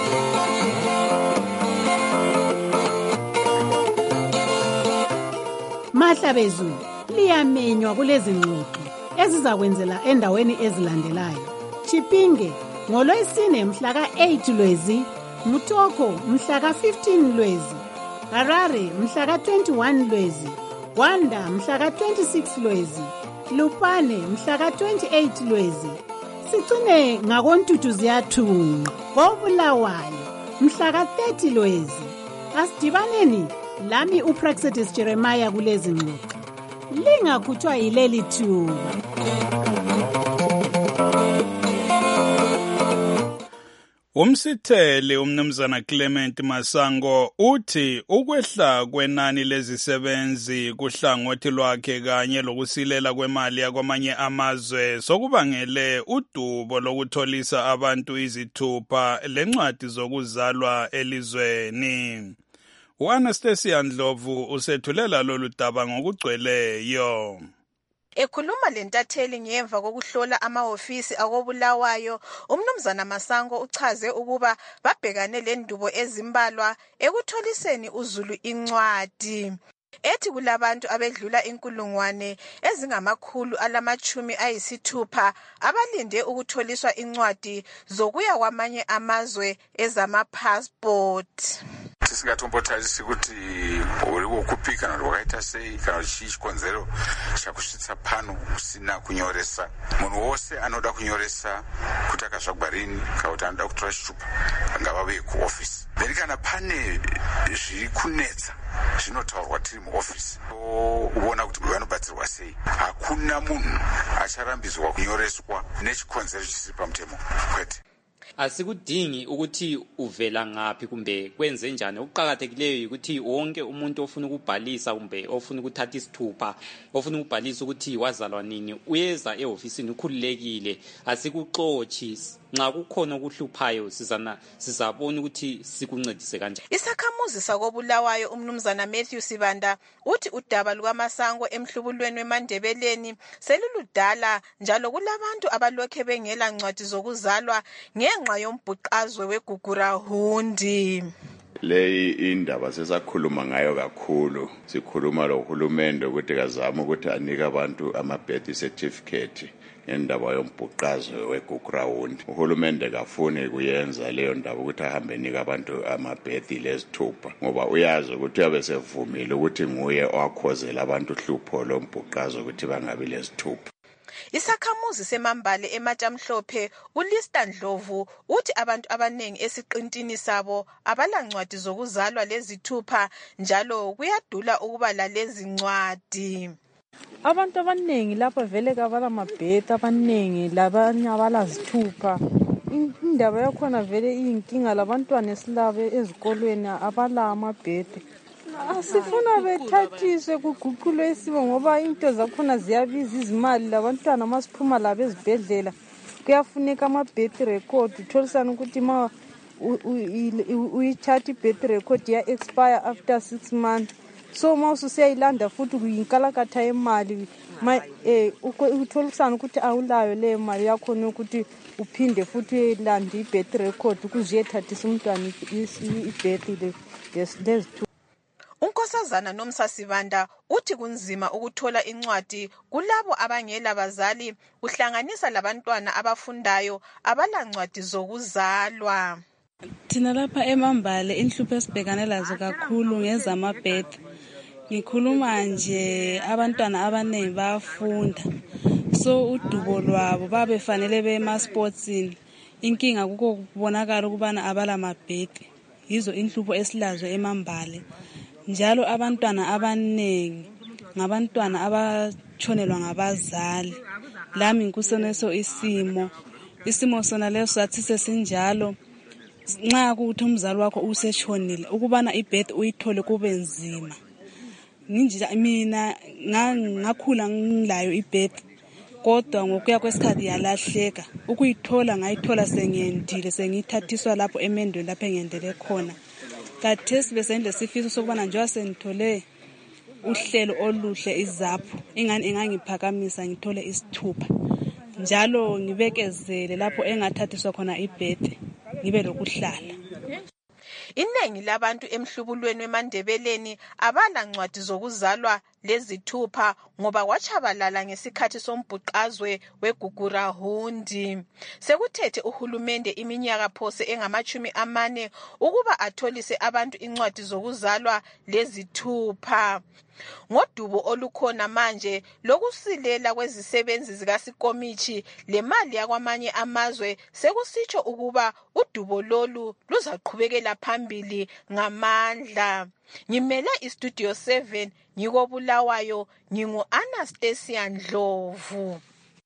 Mahla bezulu liyamenywa kulezi ngxoxo ezizakwenzela endaweni ezilandelayo. Chipinge ngolwesine mhla ka eight Lwezi, Mutoko mhla ka fifteen Lwezi, Harare mhla ka twenty-one Lwezi, Gwanda mhla ka twenty-six Lwezi, Lupane mhla ka twenty-eight Lwezi. Sicine ngakoNtutu ziyathunqa koBulawayo mhla ka thirty Lwezi. Asidibaneni lami uPraxedis Jeremiah kulezi ngxoxo. Lingakhutshwa yileli thuba.
Umsithele umnumzana Clement Masango uthi ukwehla kwenani lezisebenzi kuhlangothi lwakhe kanye lokusilela kwemali yakwamanye amazwe sokubangele udubo lokutholisa abantu izithupha lencwadi zokuzalwa elizweni. U-Anastasia Ndlovu usethulela lolu daba ngokugcweleyo.
Ekhuluma lentatheli ngemva kokuhlola amahofisi akoBulawayo, umnumzana Masango uchaze ukuba babhekane lendubo ezimbalwa ekutholiseni uZulu incwadi. Ethi kulabantu abedlula inkulungwane ezingamakhulu alamachumi ayisithupha abalinde ukutholiswa incwadi zokuya kwamanye amazwe ezama-passport.
Tisingatombotarisi kuti uri wokupi kana kuti wakaita sei kana kuti chii chikonzero chakusvitsa pano usina kunyoresa. Munhu wose anoda kunyoresa kuti akazvagwa rini kana kuti anoda kutora chitupa ngavauye kuofisi. Then kana pane zviri kunetsa zvinotaurwa tiri muofisi toona kuti vanobatsirwa sei. Hakuna munhu acharambidzwa kunyoreswa nechikonzero chisiri pamutemo kwete.
Asikudingi ukuthi uvela ngaphi kumbe kwenze njani. Ukuqhakathekileyo ukuthi wonke umuntu ofuna ukubhalisa kumbe ofuna ukuthatha isithupha ofuna ukubhalisa ukuthi wazalwa nini uyeza ehofisini ukhululekile. Asikuxoxi nxa kukhona okuhluphayo sizana sizabona ukuthi sikuncedise kanjani.
Isakhamuzi sakoBulawayo umnumzana Matthew Sibanda uthi udaba lukaMasango emhlubulweni weMandebeleni seluludala njalo kulabantu abalokhe bengela ncwadi zokuzalwa ngenxa yombhuqazwe weGugura Hundi.
Leyi indaba sesakhuluma ngayo kakhulu. Sikhuluma lohulumende ukuthi kazama ukuthi anike abantu ama birth certificate indaba yombhuqazwe weGugurawundi. Uhulumende kafuni kuyenza leyo ndaba ukuthi ahambe nika abantu amabhethi lezithupha ngoba uyazi ukuthi uyabe sevumile ukuthi nguye owakhozela abantu uhlupho lombhuqazwe ukuthi bangabi lezithupha.
Isakhamuzi semambale ematshamhlophe uLista Ndlovu uthi abantu abanengi esiqintini sabo abalancwadi zokuzalwa lezithupha njalo kuyadula ukuba lalezi ncwadi.
Abantu abanengi lapha vele kabala mabheti abanengi labanye abalazithupha. Indaba yakhona vele iyinkinga labantwana esilabe ezikolweni abala amabheti. Asifuna bethathiswe kuguqulwe isimo ngoba into zakhona ziyabiza izimali labantwana masiphuma labo ezibhedlela kuyafuneka amabheti record utholisana ukuthi ma uyithatha ibheti record ya expire after six months. So mawusu siyayilanda futhi kuyinkalakatha yemali ma eh utholisana ukuthi awulayo le mali yakho nokuthi uphinde futhi uyilanda ibheti record ukuziyethathisa umntwana ibheti le lezithu.
Unkosazana Nomsasibanda uthi kunzima ukuthola incwadi kulabo abangela bazali uhlanganisa labantwana abafundayo abalancwadi zokuzalwa.
Thina lapha eMambale inhlupho esibhekane lazo kakhulu ngezamabhedi. Ngikhuluma nje abantwana abanengi bayafunda. So udubo lwabo babefanele bema sportsini. Inkinga kuko kubonakala ukubana abala mabhedi. Yizo inhlupho esilazo eMambale. Njalo abantwana abanengi ngabantwana abatshonelwa ngabazali. Lami nkuseneso isimo. Isimo sona leso sathi sesinjalo. Nxa kuthi umzali wakho usetshonile ukubana ibhedi uyithole kube nzima. Nginje mina ngakhula ngilayo ibhedi kodwa ngokuya kwesikhathi yalahleka. Ukuyithola ngayithola sengiyendile sengithathiswa lapho emendweni lapho engendele khona. Kathesi besende sifiso sokubana njengoba senithole uhlelo oluhle izapho ingani engangiphakamisa ngithole isithupha njalo ngibekezele lapho engathathiswa khona ibhedi ngibe lokuhlala.
Iningi labantu emhlubulweni weMandebeleni abala ncwadi zokuzalwa lezithupha ngoba kwachabalala ngesikhathi sombhuqazwe weGugurawundi. Sekuthethe uhulumende iminyaka phose engamachumi amane ukuba atholise abantu incwadi zokuzalwa lezithupha. Ngodubo olukhona manje lokusilela kwezisebenzi zikaSikomichi lemali yakwamanye amazwe sekusitsho ukuba udubo lolu luzaqhubekela phambili ngamandla. Ngimele iStudio seven ngikobulawayo ngingu Anastasia Ndlovu.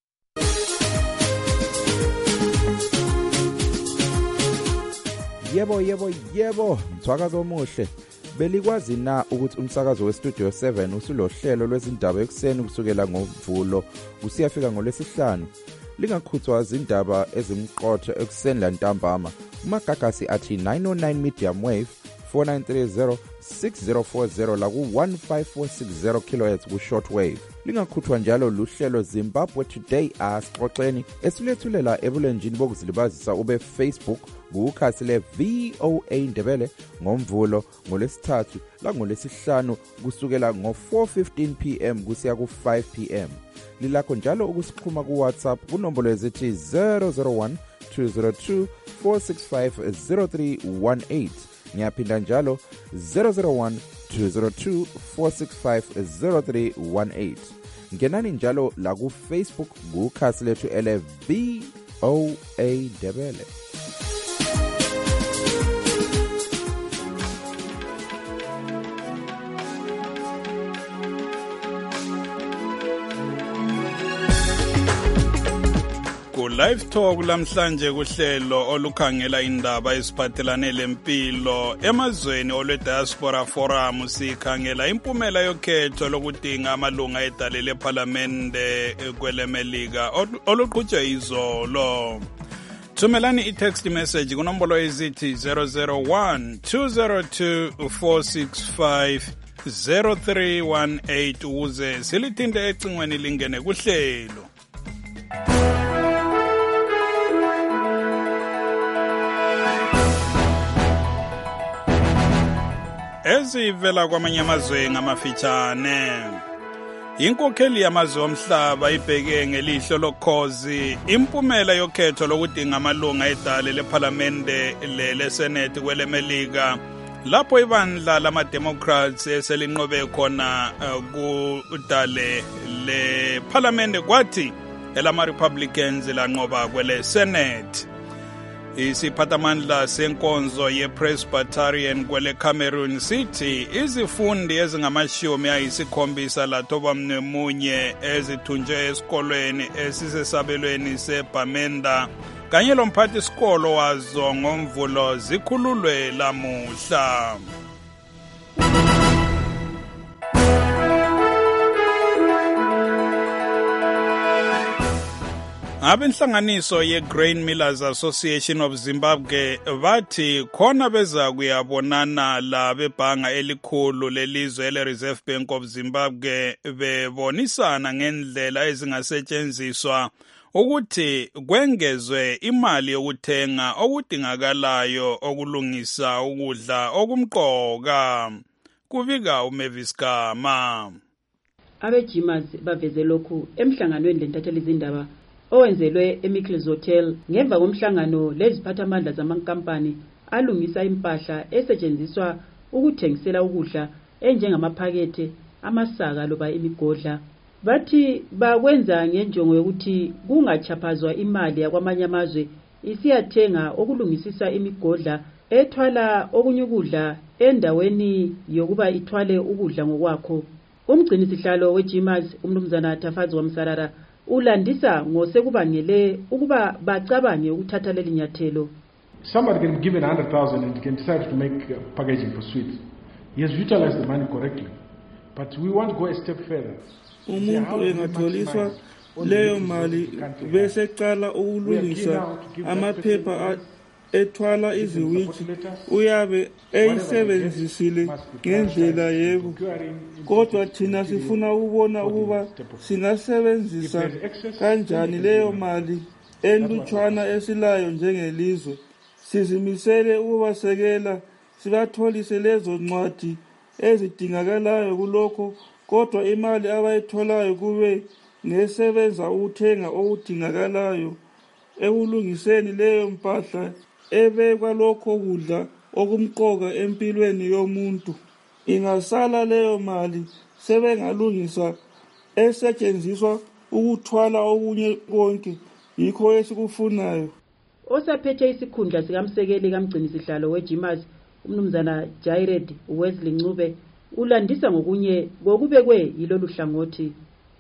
Yebo yebo yebo mthwakazo omuhle. Belikwazi na ukuthi umsakazo weStudio seven usulohlelo lwezindaba ekseni kusukela ngoMvulo kusiyafika ngolwesihlanu. Lingakhuthwa izindaba ezimqotho ekseni lantambama. Umagagasi athi nine oh nine medium wave four nine three zero six zero four zero la ku one five four six zero kilohertz ku shortwave. Lingakhuthwa njalo luhlelo Zimbabwe Today asixoxeni esilethulela ebulenjini bokuzilibazisa ube Facebook kukhasi le V O A Ndebele ngoMvulo ngolesithathu la ngolesihlanu kusukela ngo four fifteen p m kusiya ku five p m. Lilakho njalo ukusikhuma ku WhatsApp kunombolo ezithi zero zero one two zero two four six five zero three one eight. Ngiyaphinda njalo zero zero one two zero two four six five zero three one eight. Ngenani njalo la ku Facebook kukhasi lethu ele V O A Ndebele.
Live Talk lamhlanje kuhlelo olukhangela indaba eziphathelane lempilo emazweni olwe Diaspora Forum sikhangela impumela yokhetho lokudinga amalunga edale leParliamente kwelemelika oluqhutshwe izolo. Thumelani i-text message kunombolo ezithi zero zero one two zero two four six five zero three one eight ukuze silithinte ecingweni lingene kuhlelo. Ezivela kwamanye amazwe ngamafitshane. Inkokheli yamazwe omhlaba ibheke ngelihlo lokhozi impumela yokhetho lokudinga amalunga edale lephalamende leSenate kwelemelika lapho ibandla lama-Democrats eselinqobe khona kudale lephalamende kwathi elama-Republicans lanqoba kwele Senate. Isiphathamandla senkonzo ye-Presbyterian kwele Cameroon sithi izifundi ezingamashumi ayisikhombisa lathoba mnemunye ezithunjwe esikolweni esisesabelweni seBamenda kanye lomphathi isikolo wazo ngomvulo zikhululwe lamuhla. Abenhlanganiso ye-Grain Millers Association of Zimbabwe bathi khona beza kuyabonana la bebhanga elikhulu lelizwe le-Reserve Bank of Zimbabwe bebonisana ngendlela ezingasetshenziswa ukuthi kwengezwe imali yokuthenga okudingakalayo okulungisa ukudla okumqoka. Kubika uMavis Gama.
Abejimas baveze lokhu emhlanganweni lentatheli izindaba owenzelwe eMickles Hotel ngemva komhlangano leziphathamandla zamankampani alungisa impahla esetshenziswa ukuthengisela ukudla enjengamaphakethe, amasaka loba imigodla. Bathi bakwenza ngenjongo yokuthi kungachaphazwa imali yakwamanye amazwe isiyathenga okulungisisa imigodla ethwala okunye ukudla endaweni yokuba ithwale ukudla ngokwakho. Umgcini sihlalo weJimas umnumzana Tafazi Wamsarara ulandisa ngosekubangele ukuba bacabange ukuthatha leli nyathelo.
Somebody can give it one hundred thousand and can decide to make uh, packaging for sweets. He has utilized the money correctly. But we want to go a step further.
Umuntu engatholiswa leyo mali bese qala ukulungisa amaphepha ethwala iziwiji uyabe eyisebenzisile ngendlela yebo, kodwa thina sifuna ukubona ukuba singasebenzisa kanjani leyo mali entutshwana esilayo njengelizwe. Sizimisele ukubasekela sibatholise lezo ncwadi ezidingakalayo kulokho, kodwa imali abayitholayo kube nesebenza ukuthenga okudingakalayo ekulungiseni leyo mpahla ebekwa lokho kudla okumqoka empilweni yomuntu. Ingasala leyo mali sebengalungisa esetshenziswa ukuthwala okunye konke, yikho esikufunayo.
Osaphethe isikhundla sikamsekeli kamgcini sihlalo weJimas umnumzana Jaired Wesley Ncube ulandisa ngokunye kokubekwe yilolu hlangothi.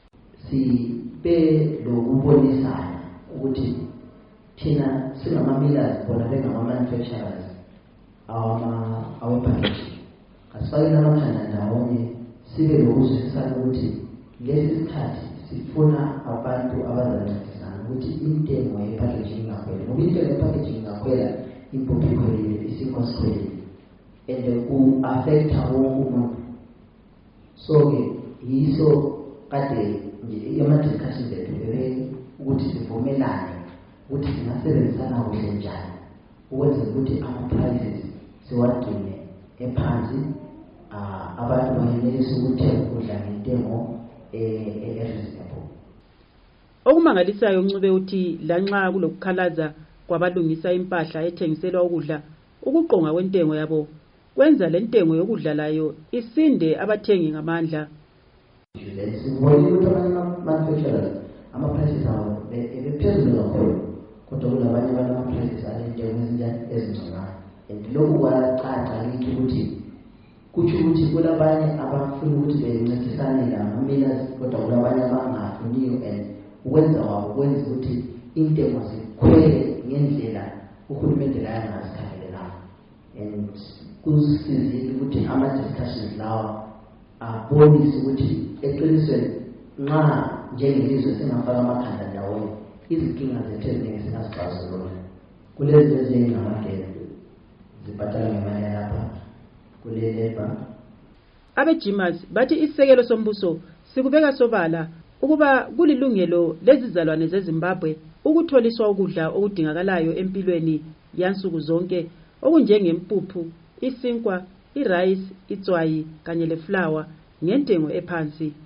Sibe lokubonisana ukuthi thina singama-millers bona bengama-manufacturers awe-packaging asifake namakhanda ndawonye sibe lokuzwisisana ukuthi lesi sikhathi sifuna abantu abazancedisana ukuthi intengo ye-packaging ingakhwela, ngoba intengo ye-packaging ingakhwela impuphu ikhwelile, isinkwa sikhwelile and ku-affecta wonke umuntu. So-ke yiso kade ama-discussions ethu bebe ukuthi sivumelane ukuthi singasebenzisana kuhle njani ukwenzela ukuthi ama-prices siwagcine ephansi, abantu bayenelise ukuthenga ukudla ngentengo e-reasonable.
Okumangalisayo uNcube uthi lanxa kulokukhalaza kwabalungisa impahla ethengiselwa ukudla, ukuqonga kwentengo yabo kwenza lentengo yokudla layo isinde abathengi ngamandla.
Sibone ukuthi ama-manufacturers ama-prices abo ebephezulu kakhulu, kodwa kulabanye abantu ama-prices alentengo ezinjani ezingconayo, and lokhu kwacaca kithi ukuthi kutsho ukuthi kulabanye abafuna ukuthi bencedisane nama-millers, kodwa kulabanye abangafuniyo, and ukwenza wabo kwenza ukuthi intengo zikhwele ngendlela uhulumende la angazikhangelelanga. And kusizile ukuthi ama-discussions lawa abonise ukuthi eqinisweni nxa njengelizwe singafaka amakhanda ndawonye izinkinga zethu eziningi singazixazulula. Kulezi ezingamagele zibhatala ngemali yalapha kuleleba.
Abejimas bathi isisekelo sombuso sikubeka sobala ukuba kulilungelo lezizalwane zeZimbabwe ukutholiswa ukudla okudingakalayo empilweni yansuku zonke okunjengempuphu, isinkwa, irice, itswayi kanye leflour ngentengo ephansi.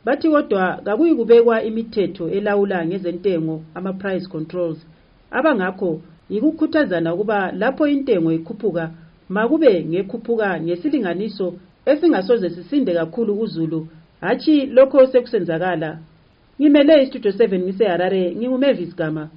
bathi kodwa kakuyi kubekwa imithetho elawula ngezentengo ama-price controls. Abangakho yikukhuthazana ukuba lapho intengo ikhuphuka makube ngekhuphuka ngesilinganiso esingasoze sisinde kakhulu uzulu, hatshi lokho sekusenzakala. Ngimele istudio seven ngiseharare, nginguMavis Gama.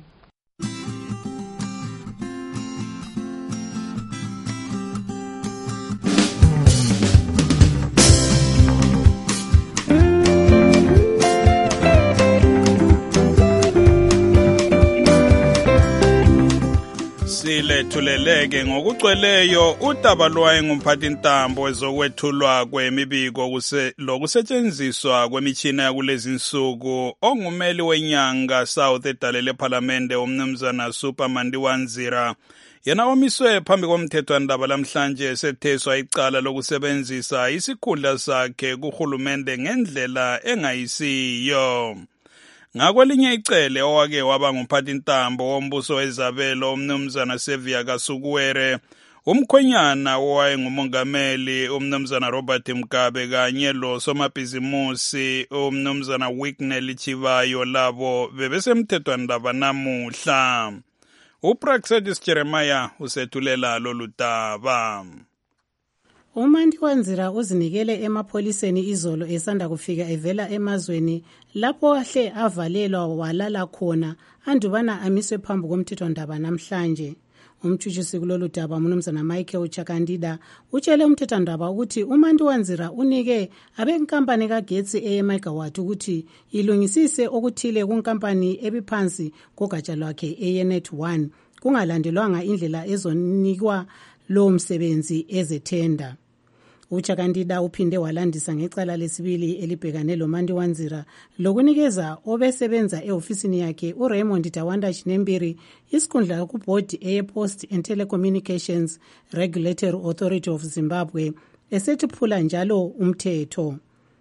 Silethuleleke ngokucweleyo udaba lwayengumphathi ntambo ezokwethulwa kwemibiko lokusetshenziswa kwemitshina yakulezi nsuku ongumeli wenyanga South edalele parliamente umnumzana Supermandiwa Nzira. Yena omiswe phambi komthethwandaba lamhlanje setheswa icala lokusebenzisa isikhundla sakhe kuhulumende ngendlela engayisiyo. Ngakwelinye icele owake waba ngumphathi ntambo wombuso wezabelo umnumzana Sevia Kasukuwere, umkhwenyana owayengumongameli umnumzana Robert Mugabe kanye lo somabhizimusi umnumzana Wicknell Chivayo labo bebesemthethwandaba namuhla. uPraxedis Jeremiah usethulela lolu daba.
uMandiwa Nzira uzinikele emapholiseni izolo esanda kufika evela emazweni lapho ahle avalelwa walala khona andubana amiswe phambi komthethwandaba namhlanje. Umtshutshisi kulolu daba umnumzana Michael Chakandida utshele umthethwandaba ukuthi uMandiwa Nzira unike abenkampani kagetsi eyemegawatt ukuthi ilungisise okuthile kunkampani ebiphansi kogatsha lwakhe eyenet one kungalandelwanga indlela ezonikwa lo msebenzi ezethenda. uChakandida uphinde walandisa ngecala lesibili elibhekane loMandiwa Nzira lokunikeza obesebenza ehofisini yakhe uRaymond Tawanda Chinembiri isikhundla kuboard eyePost and Telecommunications Regulatory Authority of Zimbabwe esethiphula njalo umthetho.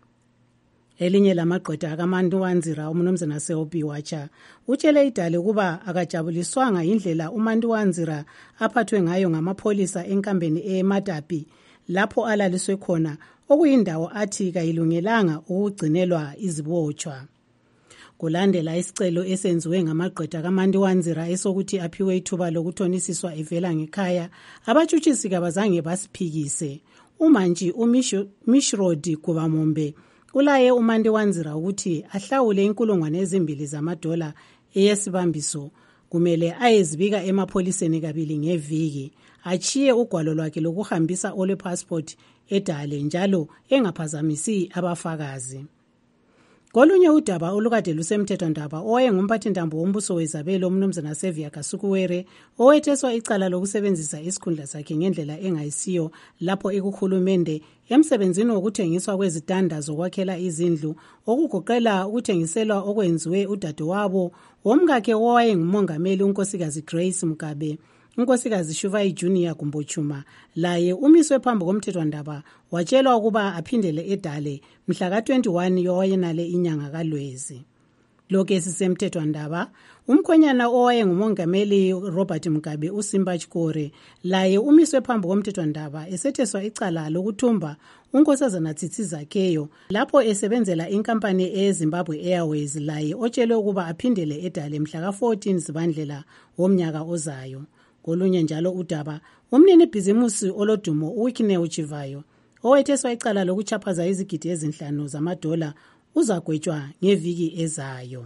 Elinye lamagqwetha akaMandiwa Nzira umnumzana Selby Wacha utshele idale ukuba akajabuliswanga indlela uMandiwa Nzira aphathwe ngayo ngamapholisa enkambeni eMadapi lapho alaliswe khona okuyindawo athi kayilungelanga ukugcinelwa izibotshwa. Kulandela isicelo esenziwe ngamagqwetha kaMandiwa Nzira esokuthi aphiwe ithuba lokuthonisiswa evela ngekhaya, abatshutshisi kabazange basiphikise. Umanji uMishrodi Kubamombe ulaye uMandiwa Nzira ukuthi ahlawule inkulungwane ezimbili zamadola eyesibambiso kumele ayezibika emapholiseni kabili ngeviki, achiye ugwalo lwakhe lokuhambisa ole passport edale njalo engaphazamisi abafakazi. Kolunye udaba olukade lusemthethwandaba owayengumphathi ntambo wombuso wezabelo umnumzana Sevia Kasukuwere owetheswa icala lokusebenzisa isikhundla sakhe ngendlela engayisiyo lapho ekuhulumende emsebenzini wokuthengiswa kwezitanda zokwakhela izindlu okugoqela ukuthengiselwa okwenziwe udadewabo womkakhe owayengumongameli unkosikazi Grace Mugabe. unkosikazi Shuvai Junior Kumbochuma laye umiswe phambi komthethwandaba watshelwa ukuba aphindele edale mhla ka twenty-one yowayenale inyanga kaLwezi. Lokho esisemthethwandaba umkhwenyana owayengumongameli Robert Mugabe uSimba Chikore laye umiswe phambi komthethwandaba esetheswa icala lokuthumba unkosazana Tsitsi Zakeyo lapho esebenzela inkampani eZimbabwe Airways laye otshelwe ukuba aphindele edale mhla ka fourteen Zibandlela womnyaka ozayo. Kolunye njalo udaba umnini bhizimusi olodumo uWicknell Chivayo owetheswa icala lokuchaphaza izigidi ezinhlanu zamadola uzagwetshwa ngeviki ezayo.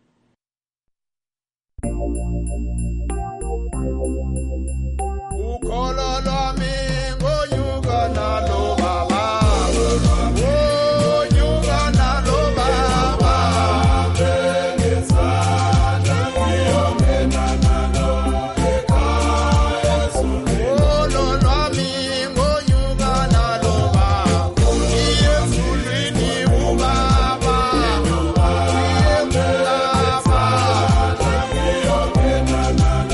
Ukholo lwami ngonyuka nalo baba na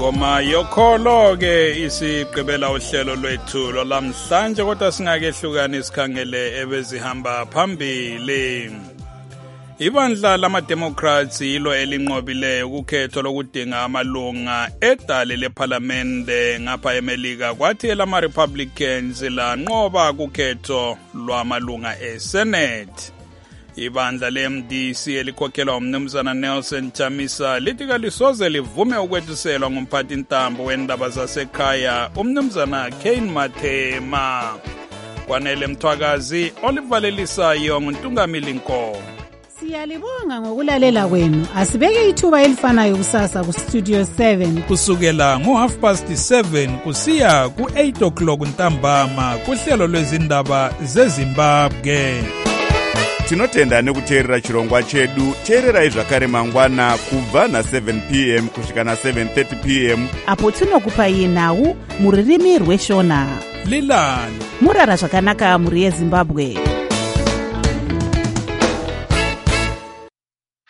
ngoma yokholo ke isigqibela uhlelo lwethu lomhlanje kodwa singakehlukani sikhangele ebezihamba phambili. Ibandla lama-Democrats yilo elinqobileyo ukukhetho lokudinga amalunga edale lephalamende ngapha eMelika, kwathi elama-Republicans lanqoba kukhetho lwamalunga eSenate. Ibandla le-M D C elikhokhelwa umnumzana Nelson Chamisa lithi kalisoze livume ukwethuselwa ngumphathi ntambo wendaba zasekhaya umnumzana Kane Mathema. Kwanele Mthwakazi olivalelisayo nguNtungamili Nkomo.
Siyalibonga ngokulalela kwenu. Asibeke ithuba elifanayo kusasa ku Studio seven
kusukela ngo half past seven kusiya ku eight o'clock ntambama kuhlelo lwezindaba zeZimbabwe.
Tinotenda nekuteerera chirongwa chedu. Teererai zvakare mangwana kubva na seven p m kusvika na seven thirty p m
apo tinokupai nhau muririmi rweshona.
Lilani
murara zvakanaka muri yeZimbabwe.